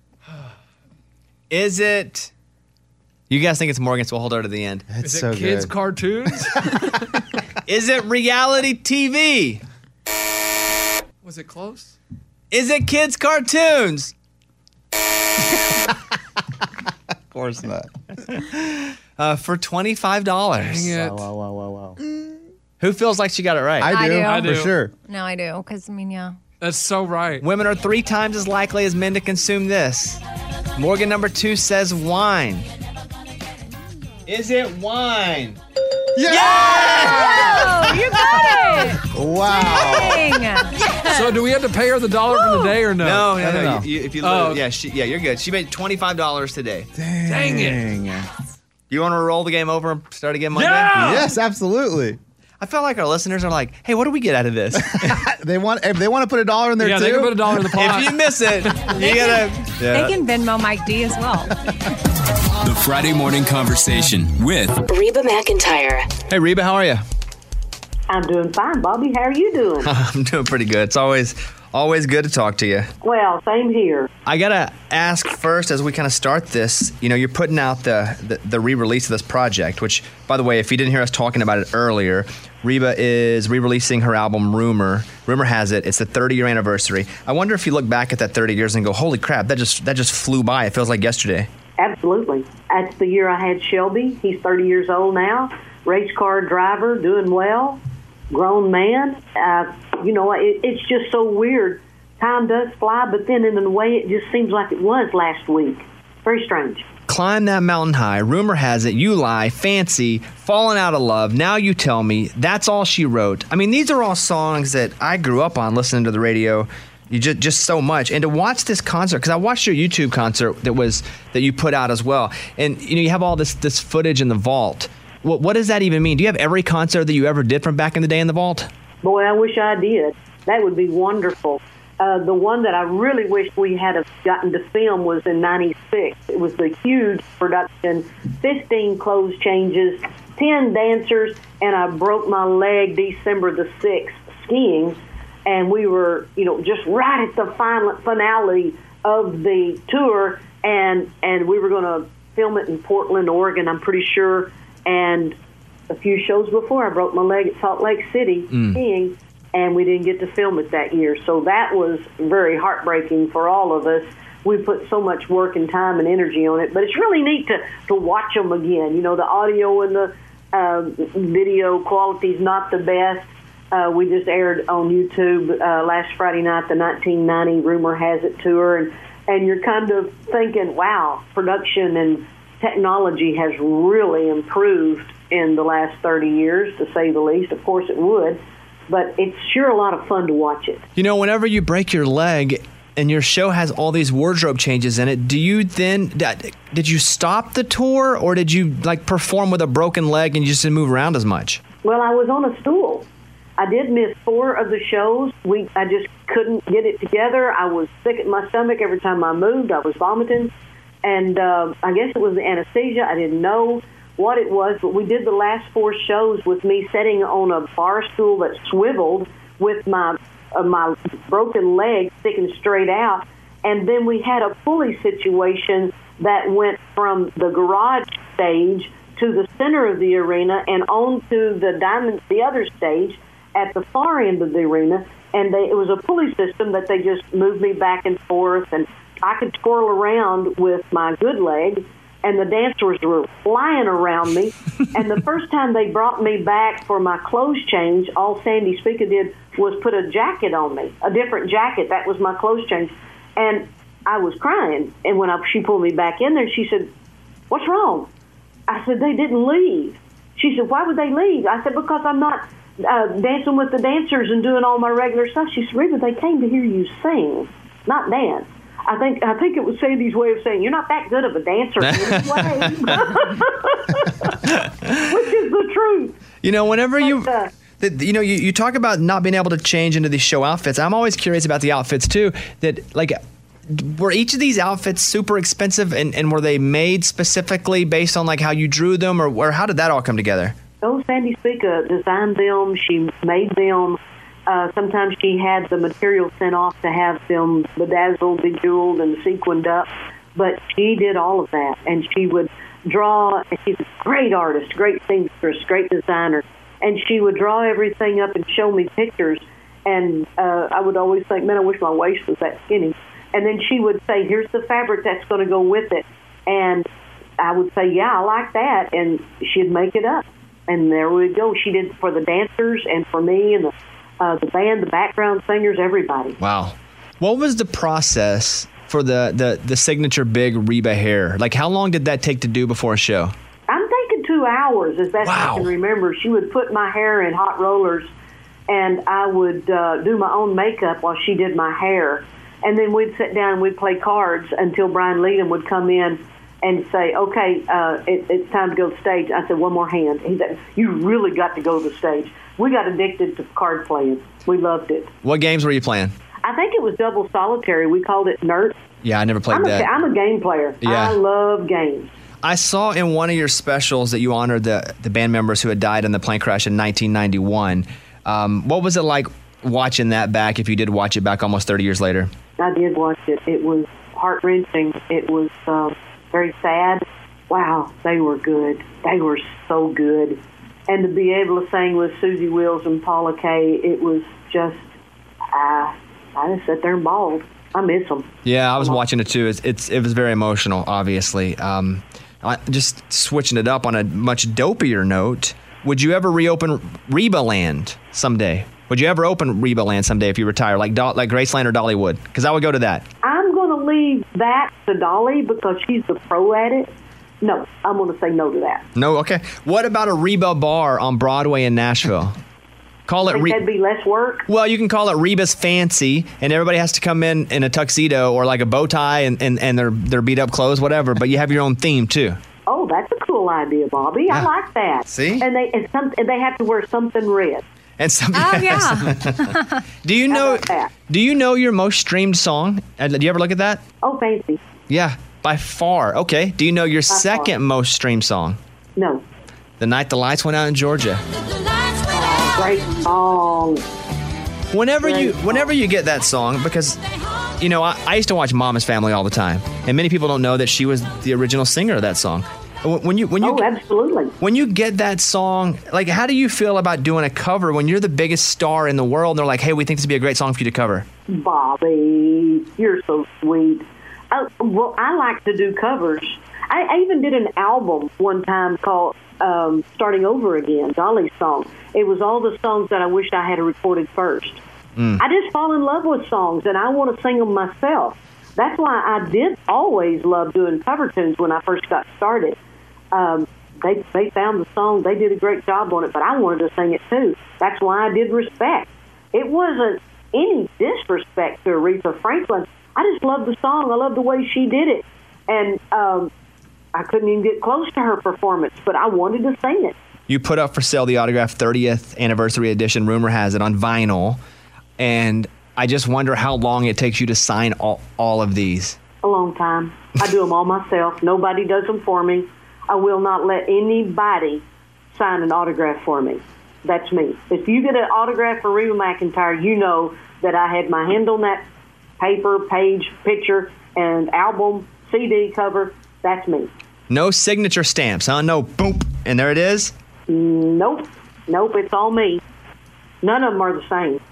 Is it... You guys think it's Morgan, so we'll hold her to the end. That's Is it so kids' good. cartoons? Is it reality T V? Was it close? Is it kids' cartoons? Of course not. Uh, for twenty-five dollars. Dang it. Wow, wow, wow, wow. Who feels like she got it right? I do, do. I do. for sure. No, I do, because I mean, yeah. That's so right. Women are three times as likely as men to consume this. Morgan number two says wine. Is it wine? Oh, you got it! Wow. Dang. So do we have to pay her the dollar for the day or no? No, no, I no. don't know. You, you- if you Oh. lose, yeah, she, yeah, you're good. She made twenty-five dollars today. Dang it. Dang. You want to roll the game over and start again Monday? Yeah! Yes, absolutely. I feel like our listeners are like, hey, what do we get out of this? they want if they want to put a dollar in there Yeah, too. they can put a dollar in the pot. If you miss it, you They gotta. can, they can Venmo Mike D as well. The Friday Morning Conversation with Reba McEntire. Hey, Reba, how are you? I'm doing fine, Bobby. How are you doing? I'm doing pretty good. It's always always good to talk to you. Well, same here. I gotta ask first, as we kind of start this, you know, you're putting out the, the the re-release of this project, which, by the way, if you didn't hear us talking about it earlier, Reba is re-releasing her album Rumor. Rumor has it, it's the thirty-year anniversary. I wonder if you look back at that thirty years and go, holy crap, that just that just flew by. It feels like yesterday. Absolutely. That's the year I had Shelby. He's thirty years old now. Race car driver, doing well. Grown man. Uh, you know, it, it's just so weird. Time does fly, but then in a way it just seems like it was last week. Very strange. Climb That Mountain High, Rumor Has It, You Lie, Fancy, Falling Out of Love, Now You Tell Me, That's All She Wrote. I mean, these are all songs that I grew up on listening to the radio. You just just so much, and to watch this concert, because I watched your YouTube concert that was that you put out as well, and you know you have all this this footage in the vault. What what does that even mean? Do you have every concert that you ever did from back in the day in the vault? Boy, I wish I did. That would be wonderful. Uh, the one that I really wish we had have gotten to film was in ninety-six. It was the huge production, fifteen clothes changes, ten dancers, and I broke my leg December the sixth skiing. And we were, you know, just right at the final finale of the tour, and and we were going to film it in Portland, Oregon, I'm pretty sure. And a few shows before, I broke my leg at Salt Lake City Mm. skiing, and we didn't get to film it that year. So that was very heartbreaking for all of us. We put so much work and time and energy on it, but it's really neat to, to watch them again. You know, the audio and the uh, video quality is not the best. Uh, we just aired on YouTube uh, last Friday night the nineteen ninety Rumor Has It tour, and, and you're kind of thinking, wow, production and technology has really improved in the last thirty years, to say the least. Of course it would, but it's sure a lot of fun to watch it. You know, whenever you break your leg and your show has all these wardrobe changes in it, do you then did you stop the tour, or did you like perform with a broken leg and you just didn't move around as much? Well, I was on a stool. I did miss four of the shows. We, I just couldn't get it together. I was sick at my stomach every time I moved. I was vomiting. And uh, I guess it was the anesthesia. I didn't know what it was, but we did the last four shows with me sitting on a bar stool that swiveled with my uh, my broken leg sticking straight out. And then we had a pulley situation that went from the garage stage to the center of the arena and onto the diamond, the other stage at the far end of the arena, and they, it was a pulley system that they just moved me back and forth, and I could twirl around with my good leg, and the dancers were flying around me. And the first time they brought me back for my clothes change, all Sandy Speaker did was put a jacket on me, a different jacket. That was my clothes change. And I was crying, and when I, she pulled me back in there, she said, "What's wrong?" I said, "They didn't leave." She said, "Why would they leave?" I said, "Because I'm not Uh, dancing with the dancers and doing all my regular stuff." She said, "Reba, they came to hear you sing, not dance." I think I think it was Sandy's way of saying, "You're not that good of a dancer anyway," which is the truth. You know, whenever you, But, uh, the, you know, you, you talk about not being able to change into these show outfits. I'm always curious about the outfits too. That like, were each of these outfits super expensive, and, and were they made specifically based on like how you drew them, or, or how did that all come together? Oh, Sandy Speaker designed them. She made them. Uh, sometimes she had the material sent off to have them bedazzled, bejeweled, and sequined up. But she did all of that, and she would draw. She's a great artist, great seamstress, great designer, and she would draw everything up and show me pictures. And uh, I would always think, "Man, I wish my waist was that skinny." And then she would say, "Here's the fabric that's going to go with it," and I would say, "Yeah, I like that," and she'd make it up. And there we go. She did it for the dancers and for me and the uh, the band, the background singers, everybody. Wow. What was the process for the, the, the signature big Reba hair? Like, how long did that take to do before a show? I'm thinking two hours, as best Wow. I can remember. She would put my hair in hot rollers, and I would uh, do my own makeup while she did my hair. And then we'd sit down and we'd play cards until Brian Leadham would come in and say, okay, uh, it, it's time to go to the stage. I said, one more hand. He said, you really got to go to the stage. We got addicted to card playing. We loved it. What games were you playing? I think it was double solitary. We called it Nerd. Yeah, I never played I'm that. A, I'm a game player. Yeah. I love games. I saw in one of your specials that you honored the, the band members who had died in the plane crash in nineteen ninety-one. Um, what was it like watching that back, if you did watch it back almost thirty years later? I did watch it. It was heart-wrenching. It was uh, very sad. Wow, they were good. They were so good. And to be able to sing with Susie Wills and Paula Kay, it was just, uh, I just sat there and bawled. I miss them. Yeah, I was watching it too. It's, it's it was very emotional, obviously. Um, I, just switching it up on a much dopier note, would you ever reopen Reba Land someday? Would you ever open Reba Land someday if you retire, like Do- like Graceland or Dollywood? Because I would go to that. I'm going to leave that to Dolly because she's the pro at it. No, I'm going to say no to that. No, okay. What about a Reba bar on Broadway in Nashville? Call it. Think Re- that'd be less work? Well, you can call it Reba's Fancy, and everybody has to come in in a tuxedo or like a bow tie and, and, and their their beat up clothes, whatever. But you have your own theme too. Oh, that's a cool idea, Bobby. Yeah. I like that. See? And they and some and they have to wear something red. And some. Oh, yeah. Do you know? Do you know your most streamed song? Uh, Do you ever look at that? Oh, fancy. Yeah, by far. Okay. Do you know your By second far. most streamed song? No. The Night the Lights Went Out in Georgia. Great song. Whenever you whenever you get that song, because you know I, I used to watch Mama's Family all the time, and many people don't know that she was the original singer of that song. When when you when you Oh, absolutely. when you get that song, like how do you feel about doing a cover when you're the biggest star in the world and they're like, hey, we think this would be a great song for you to cover? Bobby, you're so sweet. Uh, well, I like to do covers. I, I even did an album one time called um, Starting Over Again, Dolly's song. It was all the songs that I wished I had recorded first. Mm. I just fall in love with songs, and I want to sing them myself. That's why I did always love doing cover tunes when I first got started. Um, they they found the song, they did a great job on it, but I wanted to sing it too. That's why I did Respect. It wasn't any disrespect to Aretha Franklin. I just loved the song. I loved the way she did it. And um, I couldn't even get close to her performance, but I wanted to sing it. You put up for sale the autographed thirtieth anniversary edition, rumor has it, on vinyl, and I just wonder how long it takes you to sign all, all of these. A long time. I do them all myself. Nobody does them for me. I will not let anybody sign an autograph for me. That's me. If you get an autograph for Reba McEntire, you know that I had my hand on that paper, page, picture, and album, C D cover. That's me. No signature stamps, huh? No boom, and there it is? Nope. Nope, it's all me. None of them are the same.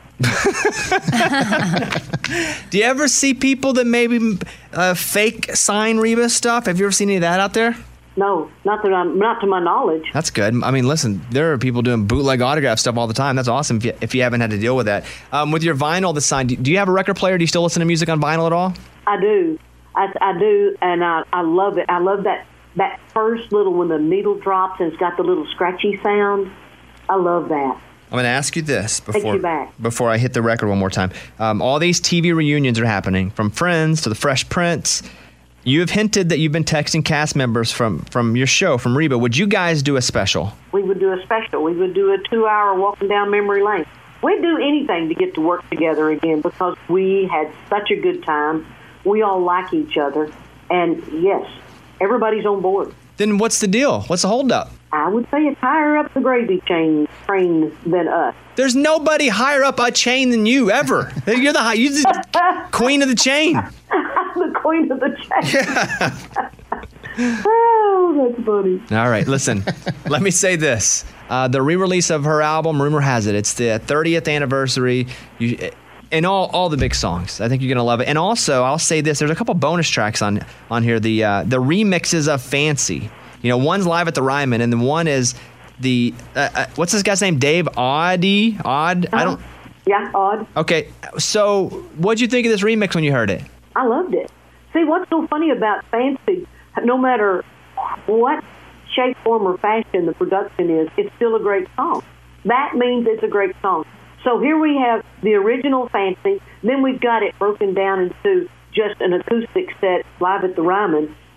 Do you ever see people that maybe uh, fake sign Reba stuff? Have you ever seen any of that out there? No, not that I'm, not to my knowledge. That's good. I mean, listen, there are people doing bootleg autograph stuff all the time. That's awesome if you, if you haven't had to deal with that. Um, with your vinyl that's signed, do you have a record player? Do you still listen to music on vinyl at all? I do. I, I do, and I, I love it. I love that, that first little, when the needle drops and it's got the little scratchy sound. I love that. I'm going to ask you this before you back. before I hit the record one more time. Um, all these T V reunions are happening, from Friends to The Fresh Prince. You have hinted that you've been texting cast members from, from your show, from Reba. Would you guys do a special? We would do a special. We would do a two-hour walking down memory lane. We'd do anything to get to work together again because we had such a good time. We all like each other. And, yes, everybody's on board. Then what's the deal? What's the holdup? I would say it's higher up the gravy chain train than us. There's nobody higher up a chain than you, ever. You're the, high, you're the queen of the chain. I'm the queen of the chain. Oh, that's funny. All right, listen, let me say this. Uh, the re-release of her album, rumor has it, it's the thirtieth anniversary. You, and all, all the big songs. I think you're going to love it. And also, I'll say this. There's a couple bonus tracks on, on here. The uh, the remixes of Fancy. You know, one's live at the Ryman, and then one is the, uh, uh, what's this guy's name? Dave Audie? Odd? I don't. Yeah, Odd. Okay, so what'd you think of this remix when you heard it? I loved it. See, what's so funny about Fancy, no matter what shape, form, or fashion the production is, it's still a great song. That means it's a great song. So here we have the original Fancy, then we've got it broken down into just an acoustic set live at the Ryman,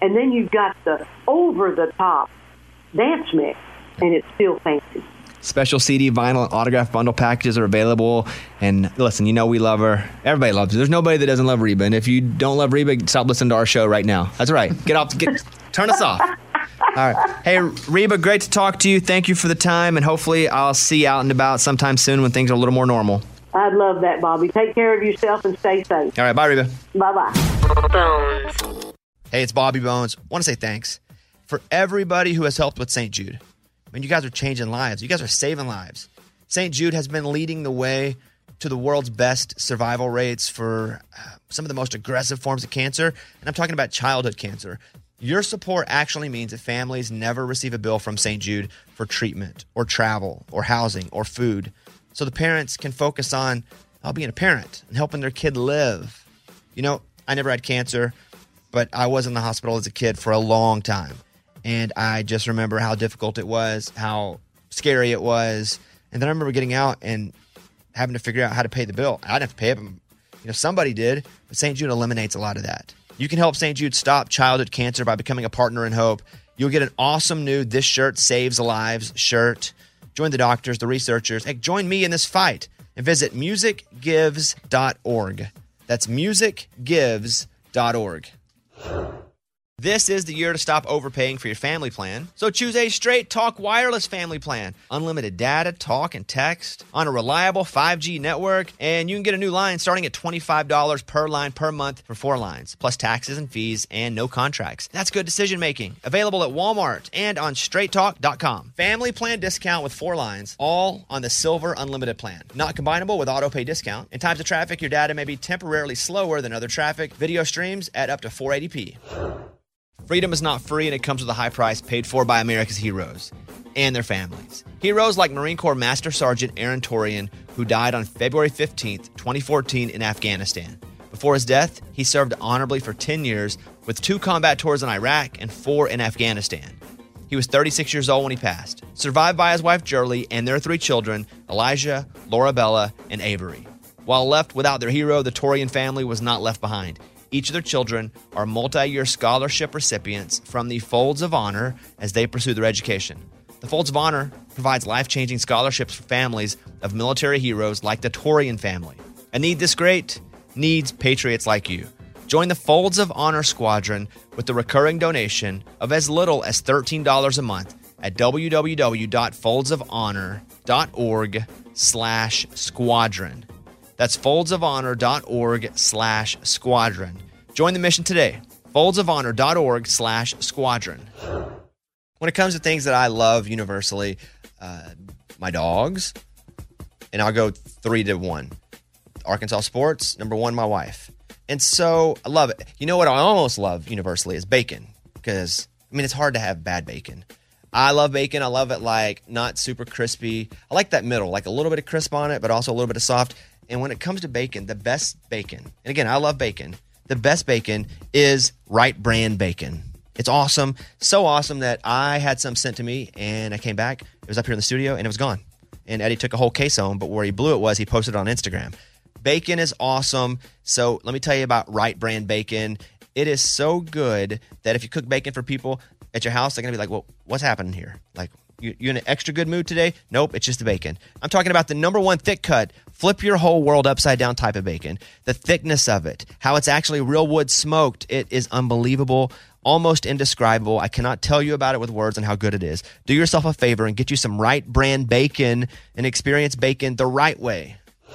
And then you've got the over-the-top dance mix, and it's still fancy. Special C D, vinyl, and autograph bundle packages are available. And listen, you know we love her. Everybody loves her. There's nobody that doesn't love Reba. And if you don't love Reba, stop listening to our show right now. That's right. Get off. Get turn us off. All right. Hey, Reba, great to talk to you. Thank you for the time. And hopefully I'll see you out and about sometime soon when things are a little more normal. I'd love that, Bobby. Take care of yourself and stay safe. All right. Bye, Reba. Bye-bye. Hey, it's Bobby Bones. I want to say thanks for everybody who has helped with Saint Jude. I mean, you guys are changing lives. You guys are saving lives. Saint Jude has been leading the way to the world's best survival rates for uh, some of the most aggressive forms of cancer. And I'm talking about childhood cancer. Your support actually means that families never receive a bill from Saint Jude for treatment or travel or housing or food. So the parents can focus on uh, being a parent and helping their kid live. You know, I never had cancer, but I was in the hospital as a kid for a long time. And I just remember how difficult it was, how scary it was. And then I remember getting out and having to figure out how to pay the bill. I didn't have to pay it, but you know, somebody did. But Saint Jude eliminates a lot of that. You can help Saint Jude stop childhood cancer by becoming a partner in hope. You'll get an awesome new This Shirt Saves Lives shirt. Join the doctors, the researchers. Hey, join me in this fight and visit music gives dot org. That's music gives dot org. This is the year to stop overpaying for your family plan. So choose a Straight Talk Wireless family plan. Unlimited data, talk, and text on a reliable five G network. And you can get a new line starting at twenty-five dollars per line per month for four lines, plus taxes and fees and no contracts. That's good decision making. Available at Walmart and on straight talk dot com. Family plan discount with four lines, all on the Silver Unlimited plan. Not combinable with auto pay discount. In times of traffic, your data may be temporarily slower than other traffic. Video streams at up to four eighty p. Freedom is not free, and it comes with a high price paid for by America's heroes and their families. Heroes like Marine Corps Master Sergeant Aaron Torian, who died on February fifteenth, twenty fourteen in Afghanistan. Before his death, he served honorably for ten years with two combat tours in Iraq and four in Afghanistan. He was thirty-six years old when he passed, survived by his wife Jerlie and their three children, Elijah, Laura Bella, and Avery. While left without their hero, the Torian family was not left behind. Each of their children are multi-year scholarship recipients from the Folds of Honor as they pursue their education. The Folds of Honor provides life-changing scholarships for families of military heroes like the Torian family. A need this great needs patriots like you. Join the Folds of Honor Squadron with the recurring donation of as little as thirteen dollars a month at w w w dot folds of honor dot org slash squadron. That's folds of honor dot org slash squadron. Join the mission today. folds of honor dot org slash squadron. When it comes to things that I love universally, uh, my dogs, and I'll go three to one. Arkansas sports, number one, my wife. And so I love it. You know what I almost love universally is bacon, because, I mean, it's hard to have bad bacon. I love bacon. I love it like not super crispy. I like that middle, like a little bit of crisp on it, but also a little bit of soft. And when it comes to bacon, the best bacon, and again, I love bacon, the best bacon is Wright Brand bacon. It's awesome. So awesome that I had some sent to me, and I came back. It was up here in the studio, and it was gone. And Eddie took a whole case home, but where he blew it was he posted it on Instagram. Bacon is awesome. So let me tell you about Wright Brand bacon. It is so good that if you cook bacon for people at your house, they're going to be like, well, what's happening here? Like, you, you in an extra good mood today? Nope, it's just the bacon. I'm talking about the number one thick cut, flip your whole world upside down type of bacon. The thickness of it, how it's actually real wood smoked. It is unbelievable, almost indescribable. I cannot tell you about it with words and how good it is. Do yourself a favor and get you some Wright Brand bacon and experience bacon the right way.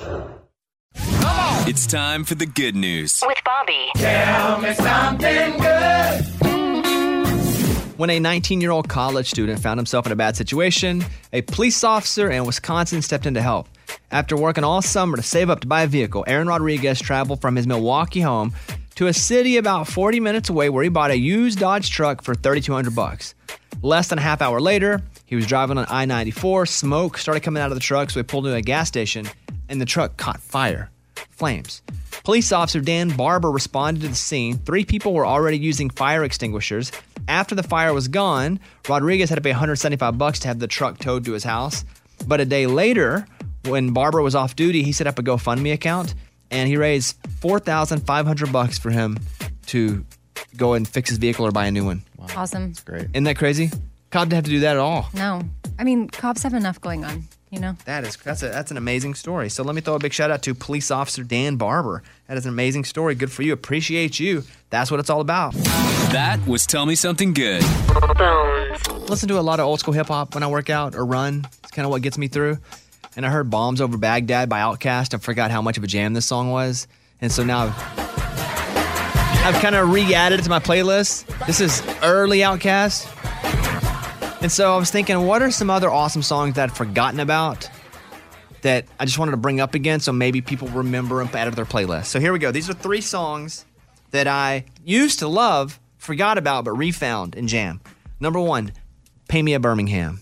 It's time for the good news. With Bobby. Tell me something good. When a nineteen-year-old college student found himself in a bad situation, a police officer in Wisconsin stepped in to help. After working all summer to save up to buy a vehicle, Aaron Rodriguez traveled from his Milwaukee home to a city about forty minutes away where he bought a used Dodge truck for thirty-two hundred bucks. Less than a half hour later, he was driving on I ninety-four. Smoke started coming out of the truck, so he pulled into a gas station, and the truck caught fire. Flames. Police officer Dan Barber responded to the scene. Three people were already using fire extinguishers. After the fire was gone, Rodriguez had to pay one hundred seventy-five bucks to have the truck towed to his house. But a day later, when Barber was off duty, he set up a GoFundMe account, and he raised four thousand five hundred bucks for him to go and fix his vehicle or buy a new one. Awesome. That's great. Isn't that crazy? Cop didn't have to do that at all. No. I mean, cops have enough going on, you know? That is that's a, that's an amazing story. So let me throw a big shout out to Police Officer Dan Barber. That is an amazing story. Good for you. Appreciate you. That's what it's all about. That was Tell Me Something Good. Listen to a lot of old school hip hop when I work out or run. It's kind of what gets me through. And I heard Bombs Over Baghdad by Outkast. I forgot how much of a jam this song was. And so now I've, I've kind of re-added it to my playlist. This is early Outkast. And so I was thinking, what are some other awesome songs that I've forgotten about that I just wanted to bring up again so maybe people remember and add to their playlist. So here we go. These are three songs that I used to love, forgot about, but refound in jam. Number one, Pay Me a Birmingham.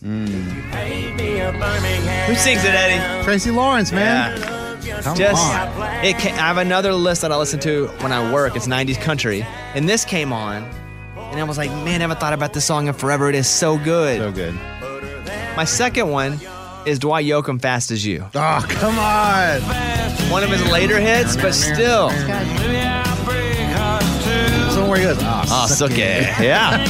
Who sings it, Eddie? Tracy Lawrence, man. Yeah. Come Just, on. It ca- I have another list that I listen to when I work. It's nineties country. And this came on. And I was like, man, I haven't thought about this song in forever. It is so good. So good. My second one is Dwight Yoakam, Fast As You. Oh, come on. One of his later hits, but still. Somewhere he goes, oh, Oh, suck suck it. it. Yeah.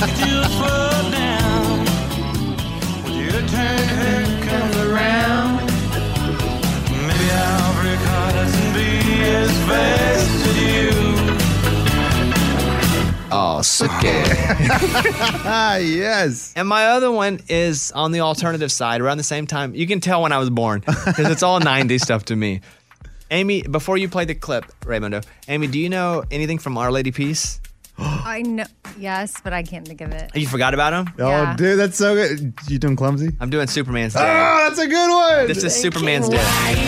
Oh, suck it. Yes. And my other one is on the alternative side, around the same time. You can tell when I was born because it's all nineties stuff to me. Amy, before you play the clip, Raymundo, Amy, do you know anything from Our Lady Peace? I know. Yes, but I can't think of it. You forgot about him? Oh, Yeah. dude, that's so good. You doing clumsy? I'm doing Superman's Day. Oh, that's a good one. This is Superman's Day.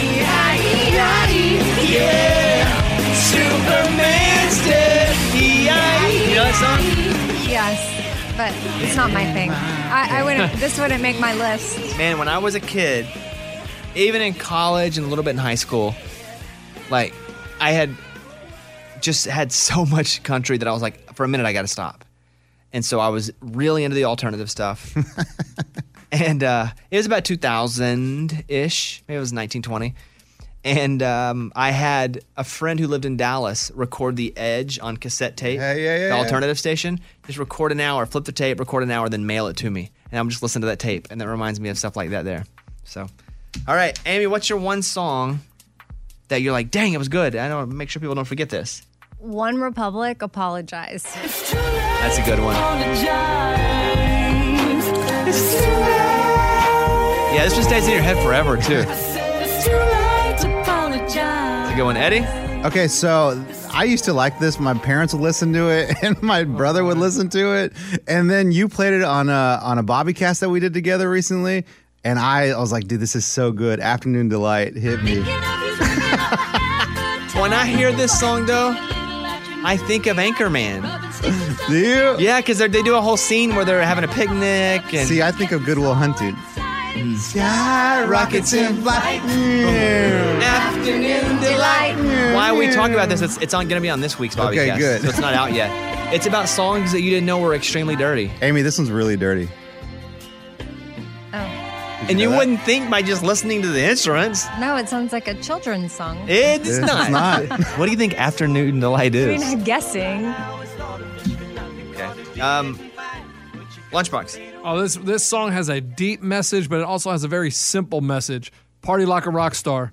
Yeah, Superman's Day. You know that song? Yes, but it's not my thing. I, I wouldn't. This wouldn't make my list. Man, when I was a kid, even in college and a little bit in high school, like I had just had so much country that I was like, for a minute, I got to stop. And so I was really into the alternative stuff. And uh, it was about two thousand-ish. Maybe it was nineteen twenty. And um, I had a friend who lived in Dallas record The Edge on cassette tape, Yeah, yeah, yeah, the yeah. alternative station. Just record an hour, flip the tape, record an hour, then mail it to me. And I'm just listening to that tape. And that reminds me of stuff like that there. So, all right, Amy, what's your one song that you're like, dang, it was good? I don't make sure people don't forget this. One Republic, Apologize. That's a good one. Yeah, this just stays in your head forever, too. That's a good one. Eddie? Okay, so I used to like this. My parents would listen to it, and my brother would listen to it. And then you played it on a on a Bobbycast that we did together recently. And I, I was like, dude, this is so good. Afternoon Delight hit me. When I hear this song, though, I think of Anchorman. Do you? Yeah, because they do a whole scene where they're having a picnic. And See, I think of Good Will Hunting. Sky rockets in flight. Afternoon delight. Why are we talking about this? It's, it's on going to be on this week's Bobbycast. Okay, good. So it's not out yet. It's about songs that you didn't know were extremely dirty. Amy, this one's really dirty. Oh. And you know that? wouldn't think by just listening to the instruments. No, it sounds like a children's song. It's It's not. not. What do you think Afternoon Delight I is? mean, I'm guessing. Okay. Um, Lunchbox. Oh, this this song has a deep message, but it also has a very simple message. Party like a rock star.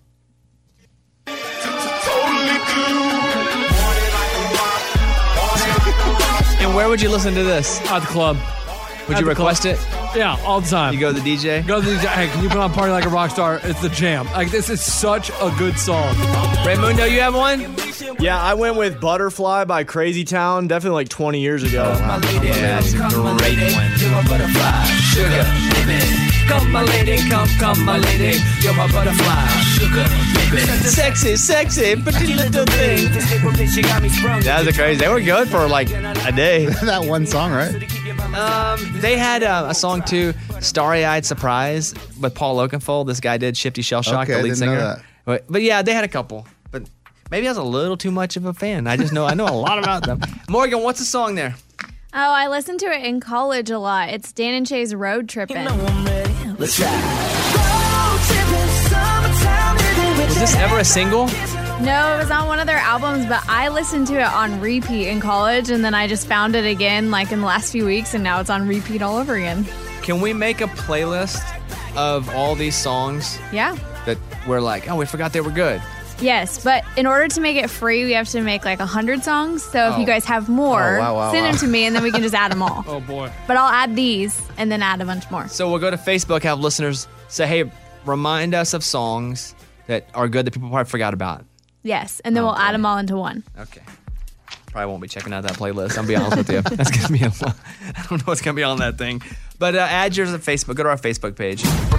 And where would you listen to this? At the club. Would At you the request club. it? Yeah, all the time. You go to the D J? Go to the D J. Hey, can you put on Party Like a Rock Star? It's the jam. Like, this is such a good song. Raymundo, you have one? Yeah, I went with Butterfly by Crazy Town, definitely like twenty years ago. Yeah, that's a great one. Sugar, baby. Come, my lady, come, come, my lady. You're my butterfly. Sugar, baby. Sexy, sexy, pretty little thing. That was crazy. They were good for like a day. That one song, right? Um, they had uh, a song too, Starry Eyed Surprise, with Paul Oakenfold. This guy did Shifty Shell Shock, Okay, the I lead didn't know singer. that. But, but yeah, they had a couple. But maybe I was a little too much of a fan. I just know I know a lot about them. Morgan, what's the song there? Oh, I listened to it in college a lot. It's Dan and Shay's Road Trippin'. Let's ride. Was this ever a single? No, it was on one of their albums, but I listened to it on repeat in college, and then I just found it again like in the last few weeks, and now it's on repeat all over again. Can we make a playlist of all these songs Yeah. that we're like, oh, we forgot they were good? Yes, but in order to make it free, we have to make like one hundred songs. So if Oh. you guys have more, Oh, wow, wow, send wow. them to me, and then we can just add them all. Oh, boy. But I'll add these and then add a bunch more. So we'll go to Facebook, have listeners say, hey, remind us of songs that are good that people probably forgot about. Yes, and then we'll add them all into one. Okay. Probably won't be checking out that playlist. I'll be honest with you. That's gonna be a lot. I don't know what's gonna be on that thing. But uh, add yours on Facebook. Go to our Facebook page.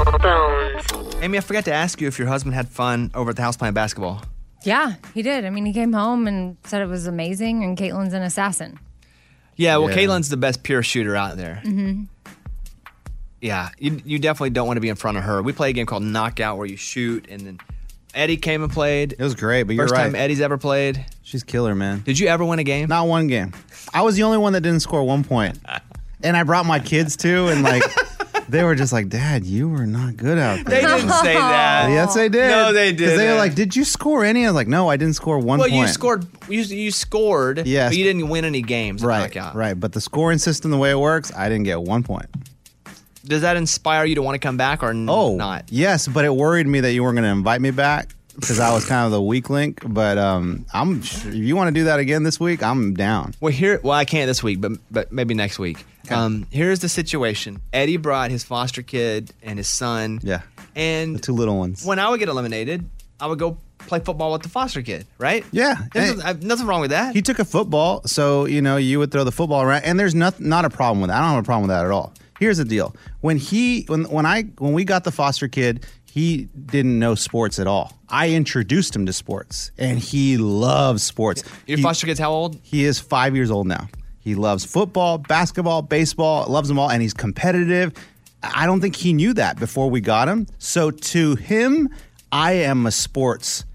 Amy, I forgot to ask you if your husband had fun over at the house playing basketball. Yeah, he did. I mean, he came home and said it was amazing, and Caitlin's an assassin. Yeah, well, Yeah. Caitlin's the best pure shooter out there. Mm-hmm. Yeah, you, you definitely don't want to be in front of her. We play a game called Knockout where you shoot, and then Eddie came and played. It was great, but you're First right. time Eddie's ever played. She's killer, man. Did you ever win a game? Not one game. I was the only one that didn't score one point. And I brought my kids too, and like they were just like, Dad, you were not good out there. They didn't say that. Yes, they did. No, they 'Cause didn't. They were like, did you score any? I was like, no, I didn't score one well, point. you scored. You, you scored. Yes. But you didn't win any games. at Right, Knockout. right. But the scoring system, the way it works, I didn't get one point. Does that inspire you to want to come back or n- Oh, not? yes, but it worried me that you weren't going to invite me back because I was kind of the weak link. But um, I'm if you want to do that again this week, I'm down. Well, here. Well, I can't this week, but but maybe next week. Um, here's the situation. Eddie brought his foster kid and his son. Yeah, and the two little ones. When I would get eliminated, I would go play football with the foster kid. Right? Yeah, There's nothing, nothing wrong with that. He took a football, so you know you would throw the football around, and there's not not a problem with that. I don't have a problem with that at all. Here's the deal: when he when when I when we got the foster kid, he didn't know sports at all. I introduced him to sports, and he loves sports. Your He- foster kid's how old? He is five years old now. He loves football, basketball, baseball, loves them all, and he's competitive. I don't think he knew that before we got him. So to him, I am a sports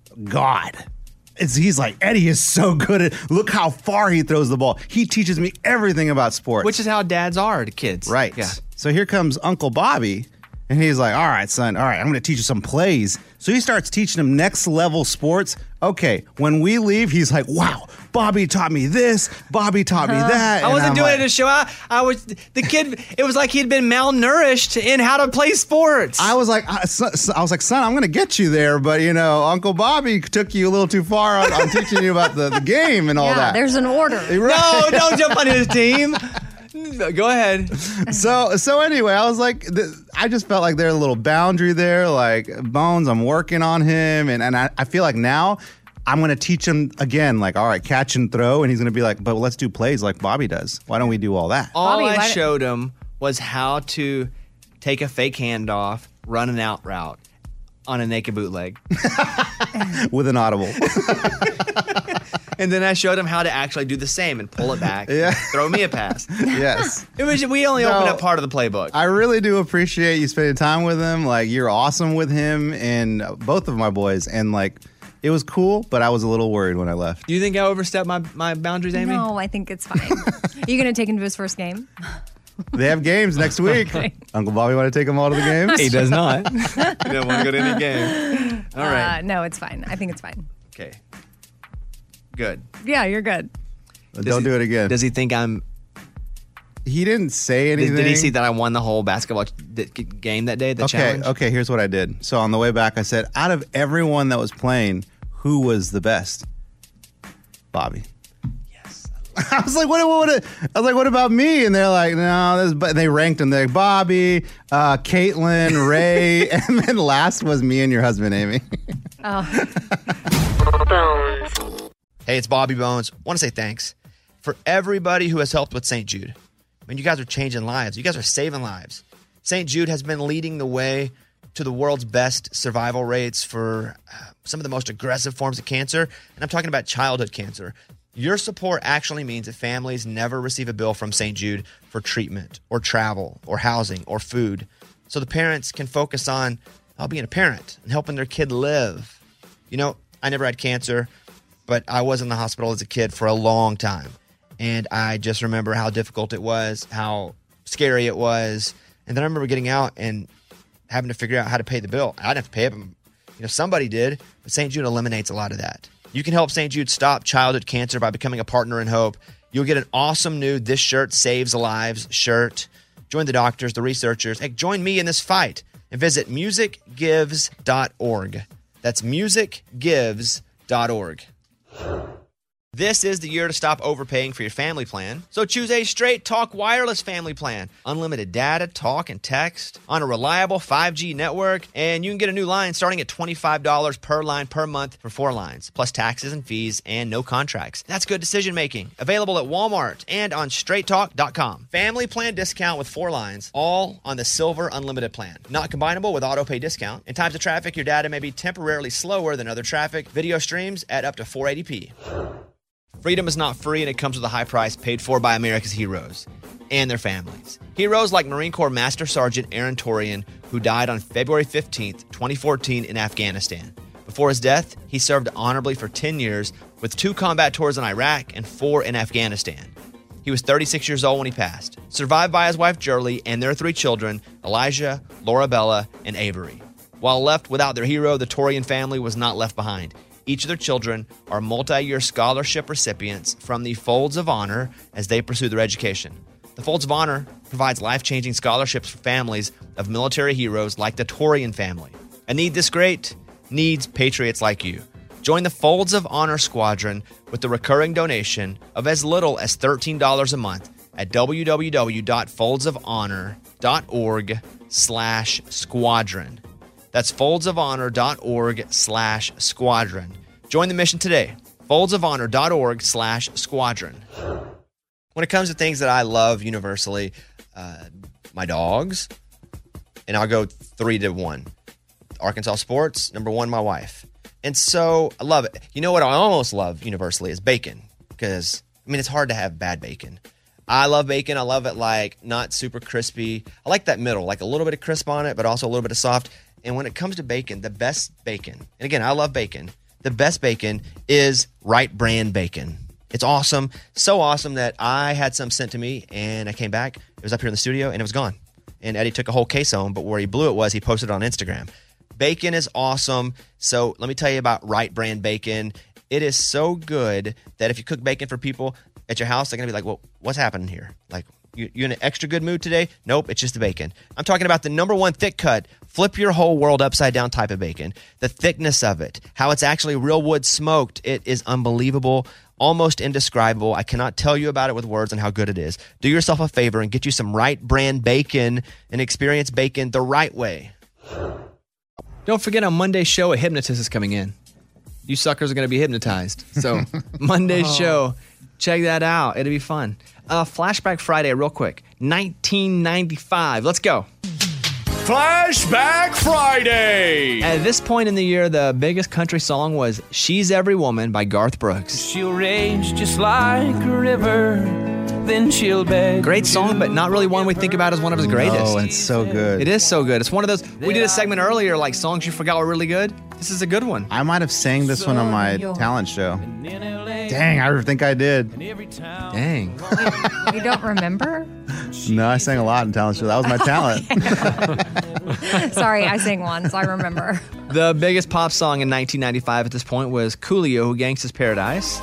god. It's, he's like, Eddie is so good at, look how far he throws the ball. He teaches me everything about sports. Which is how dads are to kids. Right. Yeah. So here comes Uncle Bobby, and he's like, all right, son, all right, I'm going to teach you some plays. So he starts teaching him next level sports. Okay, when we leave, he's like, wow, Bobby taught me this, Bobby taught me that. I And wasn't I'm doing like, it to show out. I was the kid. It was like he'd been malnourished in how to play sports. I was like, I, son- I was like, son, I'm going to get you there, but you know, Uncle Bobby took you a little too far on, on teaching you about the, the game and all yeah, that. there's an order. Right. No, don't jump on his team. Go ahead. So so anyway, I was like, th- I just felt like there's a little boundary there. Like Bones, I'm working on him, and and I, I feel like now I'm gonna teach him again. Like, all right, catch and throw, and he's gonna be like, but let's do plays like Bobby does. Why don't we do all that? All Bobby, I why- showed him was how to take a fake handoff, run an out route on a naked bootleg. With an audible. And then I showed him how to actually do the same and pull it back. Yeah. Throw me a pass. Yes. It was, we only No. opened up part of the playbook. I really do appreciate you spending time with him. Like, you're awesome with him and both of my boys. And like, it was cool, but I was a little worried when I left. Do you think I overstepped my, my boundaries, Amy? No, I think it's fine. Are you going to take him to his first game? They have games next week. Okay. Uncle Bobby want to take them all to the games? He does not. He doesn't want to go to any game. All right. Uh, no, it's fine. I think it's fine. Okay. Good. Yeah, you're good. Don't do it again. Does he think I'm... He didn't say Did, anything. did he see that I won the whole basketball ch- d- game that day, the okay, challenge? okay, here's what I did. So on the way back, I said, out of everyone that was playing, who was the best? Bobby. Yes. I was like, what, what, what? I was like, what about me? And they're like, no, this, but they ranked them. They're like, Bobby, uh, Caitlin, Ray, and then last was me and your husband, Amy. Oh. Hey, it's Bobby Bones. Want to say thanks for everybody who has helped with Saint Jude. I mean, you guys are changing lives. You guys are saving lives. Saint Jude has been leading the way to the world's best survival rates for uh, some of the most aggressive forms of cancer, and I'm talking about childhood cancer. Your support actually means that families never receive a bill from Saint Jude for treatment or travel or housing or food, so the parents can focus on uh, being a parent and helping their kid live. You know, I never had cancer, but I was in the hospital as a kid for a long time. And I just remember how difficult it was, how scary it was. And then I remember getting out and having to figure out how to pay the bill. I didn't have to pay it, but You know, somebody did, but Saint Jude eliminates a lot of that. You can help Saint Jude stop childhood cancer by becoming a partner in hope. You'll get an awesome new This Shirt Saves Lives shirt. Join the doctors, the researchers. Hey, join me in this fight and visit music gives dot org. That's music gives dot org. This is the year to stop overpaying for your family plan. So choose a Straight Talk Wireless family plan. Unlimited data, talk, and text on a reliable five G network. And you can get a new line starting at twenty-five dollars per line per month for four lines, plus taxes and fees and no contracts. That's good decision making. Available at Walmart and on straight talk dot com. Family plan discount with four lines, all on the Silver Unlimited plan. Not combinable with auto pay discount. In times of traffic, your data may be temporarily slower than other traffic. Video streams at up to four eighty p. Freedom is not free, and it comes with a high price paid for by America's heroes and their families. Heroes like Marine Corps Master Sergeant Aaron Torian, who died on February fifteenth, twenty fourteen in Afghanistan. Before his death, he served honorably for ten years with two combat tours in Iraq and four in Afghanistan. He was thirty-six years old when he passed, survived by his wife Jerlie and their three children, Elijah, Laura Bella, and Avery. While left without their hero, the Torian family was not left behind. Each of their children are multi-year scholarship recipients from the Folds of Honor as they pursue their education. The Folds of Honor provides life-changing scholarships for families of military heroes like the Torian family. A need this great needs patriots like you. Join the Folds of Honor Squadron with the recurring donation of as little as thirteen dollars a month at w w w dot folds of honor dot org slash squadron. That's folds of honor dot org slash squadron. Join the mission today. folds of honor dot org slash squadron. When it comes to things that I love universally, uh, my dogs, and I'll go three to one. Arkansas sports, number one, my wife. And so I love it. You know what I almost love universally is bacon, because, I mean, it's hard to have bad bacon. I love bacon. I love it like not super crispy. I like that middle, like a little bit of crisp on it, but also a little bit of soft. And when it comes to bacon, the best bacon, and again, I love bacon, the best bacon is Wright Brand bacon. It's awesome. So awesome that I had some sent to me, and I came back. It was up here in the studio, and it was gone. And Eddie took a whole case home, but where he blew it was he posted it on Instagram. Bacon is awesome. So let me tell you about Wright Brand bacon. It is so good that if you cook bacon for people at your house, they're going to be like, well, what's happening here? Like, you, you in an extra good mood today? Nope, it's just the bacon. I'm talking about the number one thick cut, flip your whole world upside down type of bacon. The thickness of it, how it's actually real wood smoked. It is unbelievable, almost indescribable. I cannot tell you about it with words and how good it is. Do yourself a favor and get you some Wright Brand bacon and experience bacon the right way. Don't forget on Monday's show, a hypnotist is coming in. You suckers are going to be hypnotized. So Monday's oh. show, check that out. It'll be fun. Uh, Flashback Friday, real quick. nineteen ninety-five. Let's go. Flashback Friday. At this point in the year, the biggest country song was She's Every Woman by Garth Brooks. She'll rage just like a river, then she'll beg. Great song, but not really one we think about as one of his greatest. Oh, it's so good. It is so good. It's one of those, we did a segment earlier, like songs you forgot were really good. This is a good one. I might have sang this one on my talent show. Dang, I think I did. Dang. You don't remember? No, I sang a lot in talent show. That was my talent. Sorry, I sang one, so I remember. The biggest pop song in nineteen ninety-five at this point was Coolio, Who Gangsta's Paradise.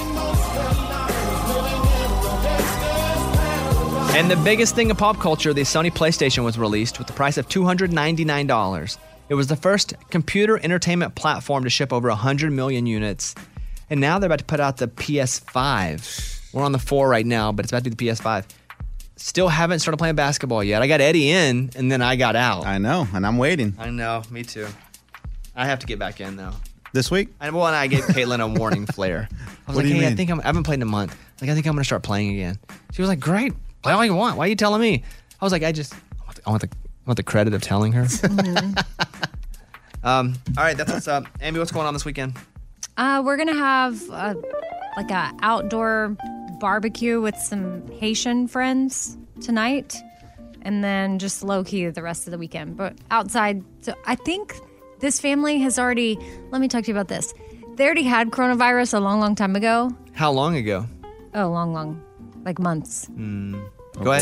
And the biggest thing in pop culture, the Sony PlayStation was released with the price of two hundred ninety-nine dollars. It was the first computer entertainment platform to ship over one hundred million units. And now they're about to put out the P S five. We're on the four right now, but it's about to be the P S five. Still haven't started playing basketball yet. I got Eddie in, and then I got out. I know, and I'm waiting. I know, me too. I have to get back in, though. This week? I, well, and I gave Caitlin a warning flare. I was What like, do you hey, mean? I think I'm, I haven't played in a month. Like, I think I'm going to start playing again. She was like, great. Play all you want. Why are you telling me? I was like, I just, I want the, I want the, I want the credit of telling her. Mm-hmm. um, all right, that's what's up. Amy, what's going on this weekend? Uh, we're going to have uh, like a outdoor barbecue with some Haitian friends tonight. And then just low-key the rest of the weekend. But outside, so I think this family has already, let me talk to you about this. They already had coronavirus a long, long time ago. How long ago? Oh, long, long, like months. Mm. Oh, Go ahead. boy.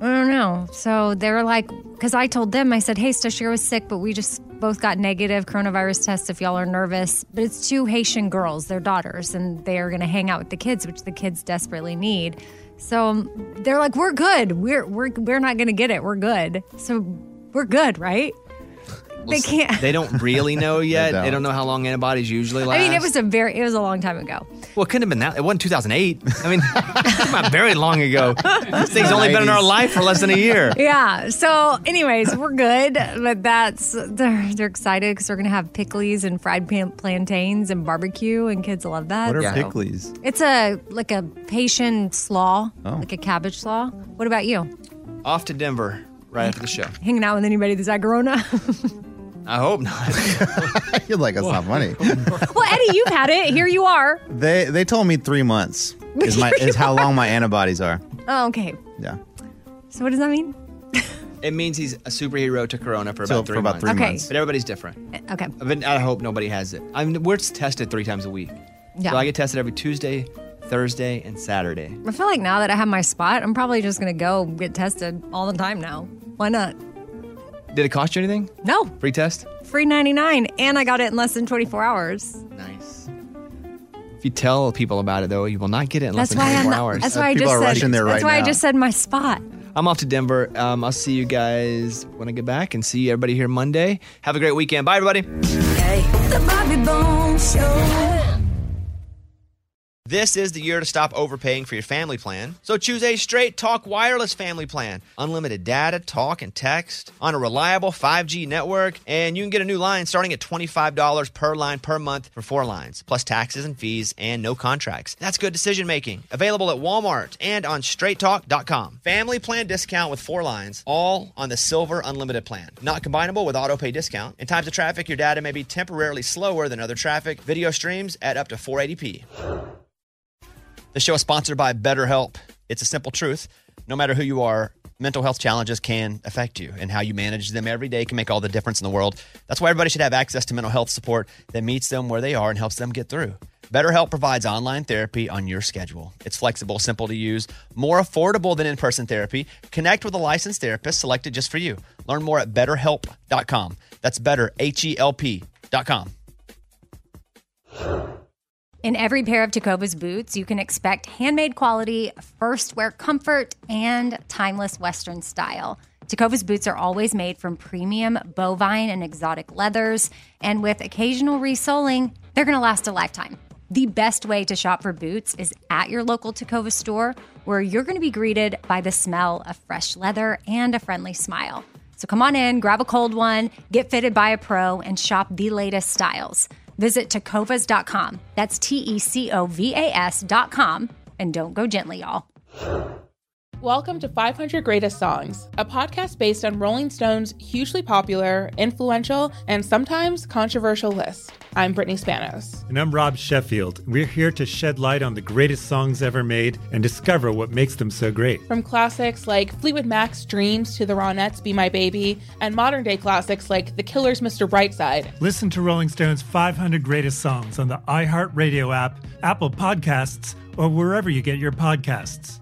I don't know. So they were like, because I told them, I said, hey, Stashira was sick, but we just both got negative coronavirus tests if y'all are nervous. But it's two Haitian girls, their daughters, and they are going to hang out with the kids, which the kids desperately need. So um, they're like, we're good. We're we're we're not going to get it. We're good. So we're good, right? They can't. They don't really know yet. They they, don't. don't know how long antibodies usually last. I mean, it was a very, it was a long time ago. Well, it couldn't have been that. It wasn't two thousand eight. I mean, not very long ago. This thing's only been in our life for less than a year. Yeah. So, anyways, we're good. But that's, they're, they're excited because we're going to have pickles and fried pan- plantains and barbecue, and kids love that. What are So- pickles? It's a, like a Haitian slaw, Oh. like a cabbage slaw. What about you? Off to Denver right after the show. Hanging out with anybody that's had corona? I hope not. You're like, that's not funny. Well, Eddie, you've had it. Here you are. They they told me three months is my is how long my antibodies are. Oh, okay. Yeah. So what does that mean? It means he's a superhero to Corona for So about three for about months. three Okay. months. But everybody's different. Okay. I've been, I hope nobody has it. I mean, we're tested three times a week. Yeah. So I get tested every Tuesday, Thursday, and Saturday. I feel like now that I have my spot, I'm probably just going to go get tested all the time now. Why not? Did it cost you anything? No. Free test? Free ninety-nine, and I got it in less than twenty-four hours. Nice. If you tell people about it, though, you will not get it in less That's than why I'm twenty-four not, hours. that's why I People just are said rushing there that's right why I now. just said my spot. I'm off to Denver. Um, I'll see you guys when I get back and see everybody here Monday. Have a great weekend. Bye, everybody. The Bobby Bones Show. This is the year to stop overpaying for your family plan. So choose a Straight Talk Wireless family plan. Unlimited data, talk, and text on a reliable five G network. And you can get a new line starting at twenty-five dollars per line per month for four lines, plus taxes and fees and no contracts. That's good decision making. Available at Walmart and on straight talk dot com. Family plan discount with four lines, all on the Silver Unlimited plan. Not combinable with auto pay discount. In times of traffic, your data may be temporarily slower than other traffic. Video streams at up to four eighty p. The show is sponsored by BetterHelp. It's a simple truth. No matter who you are, mental health challenges can affect you, and how you manage them every day can make all the difference in the world. That's why everybody should have access to mental health support that meets them where they are and helps them get through. BetterHelp provides online therapy on your schedule. It's flexible, simple to use, more affordable than in-person therapy. Connect with a licensed therapist selected just for you. Learn more at better help dot com. That's better, H E L P dot com. In every pair of Tecovas boots, you can expect handmade quality, first wear comfort, and timeless Western style. Tecovas boots are always made from premium bovine and exotic leathers, and with occasional resoling, they're going to last a lifetime. The best way to shop for boots is at your local Tecovas store, where you're going to be greeted by the smell of fresh leather and a friendly smile. So come on in, grab a cold one, get fitted by a pro, and shop the latest styles. Visit tecovas dot com. That's T E C O V A S dot com. And don't go gently, y'all. Welcome to five hundred Greatest Songs, a podcast based on Rolling Stone's hugely popular, influential, and sometimes controversial list. I'm Brittany Spanos. And I'm Rob Sheffield. We're here to shed light on the greatest songs ever made and discover what makes them so great. From classics like Fleetwood Mac's Dreams to the Ronettes' Be My Baby, and modern day classics like The Killers' Mister Brightside. Listen to Rolling Stone's five hundred Greatest Songs on the iHeartRadio app, Apple Podcasts, or wherever you get your podcasts.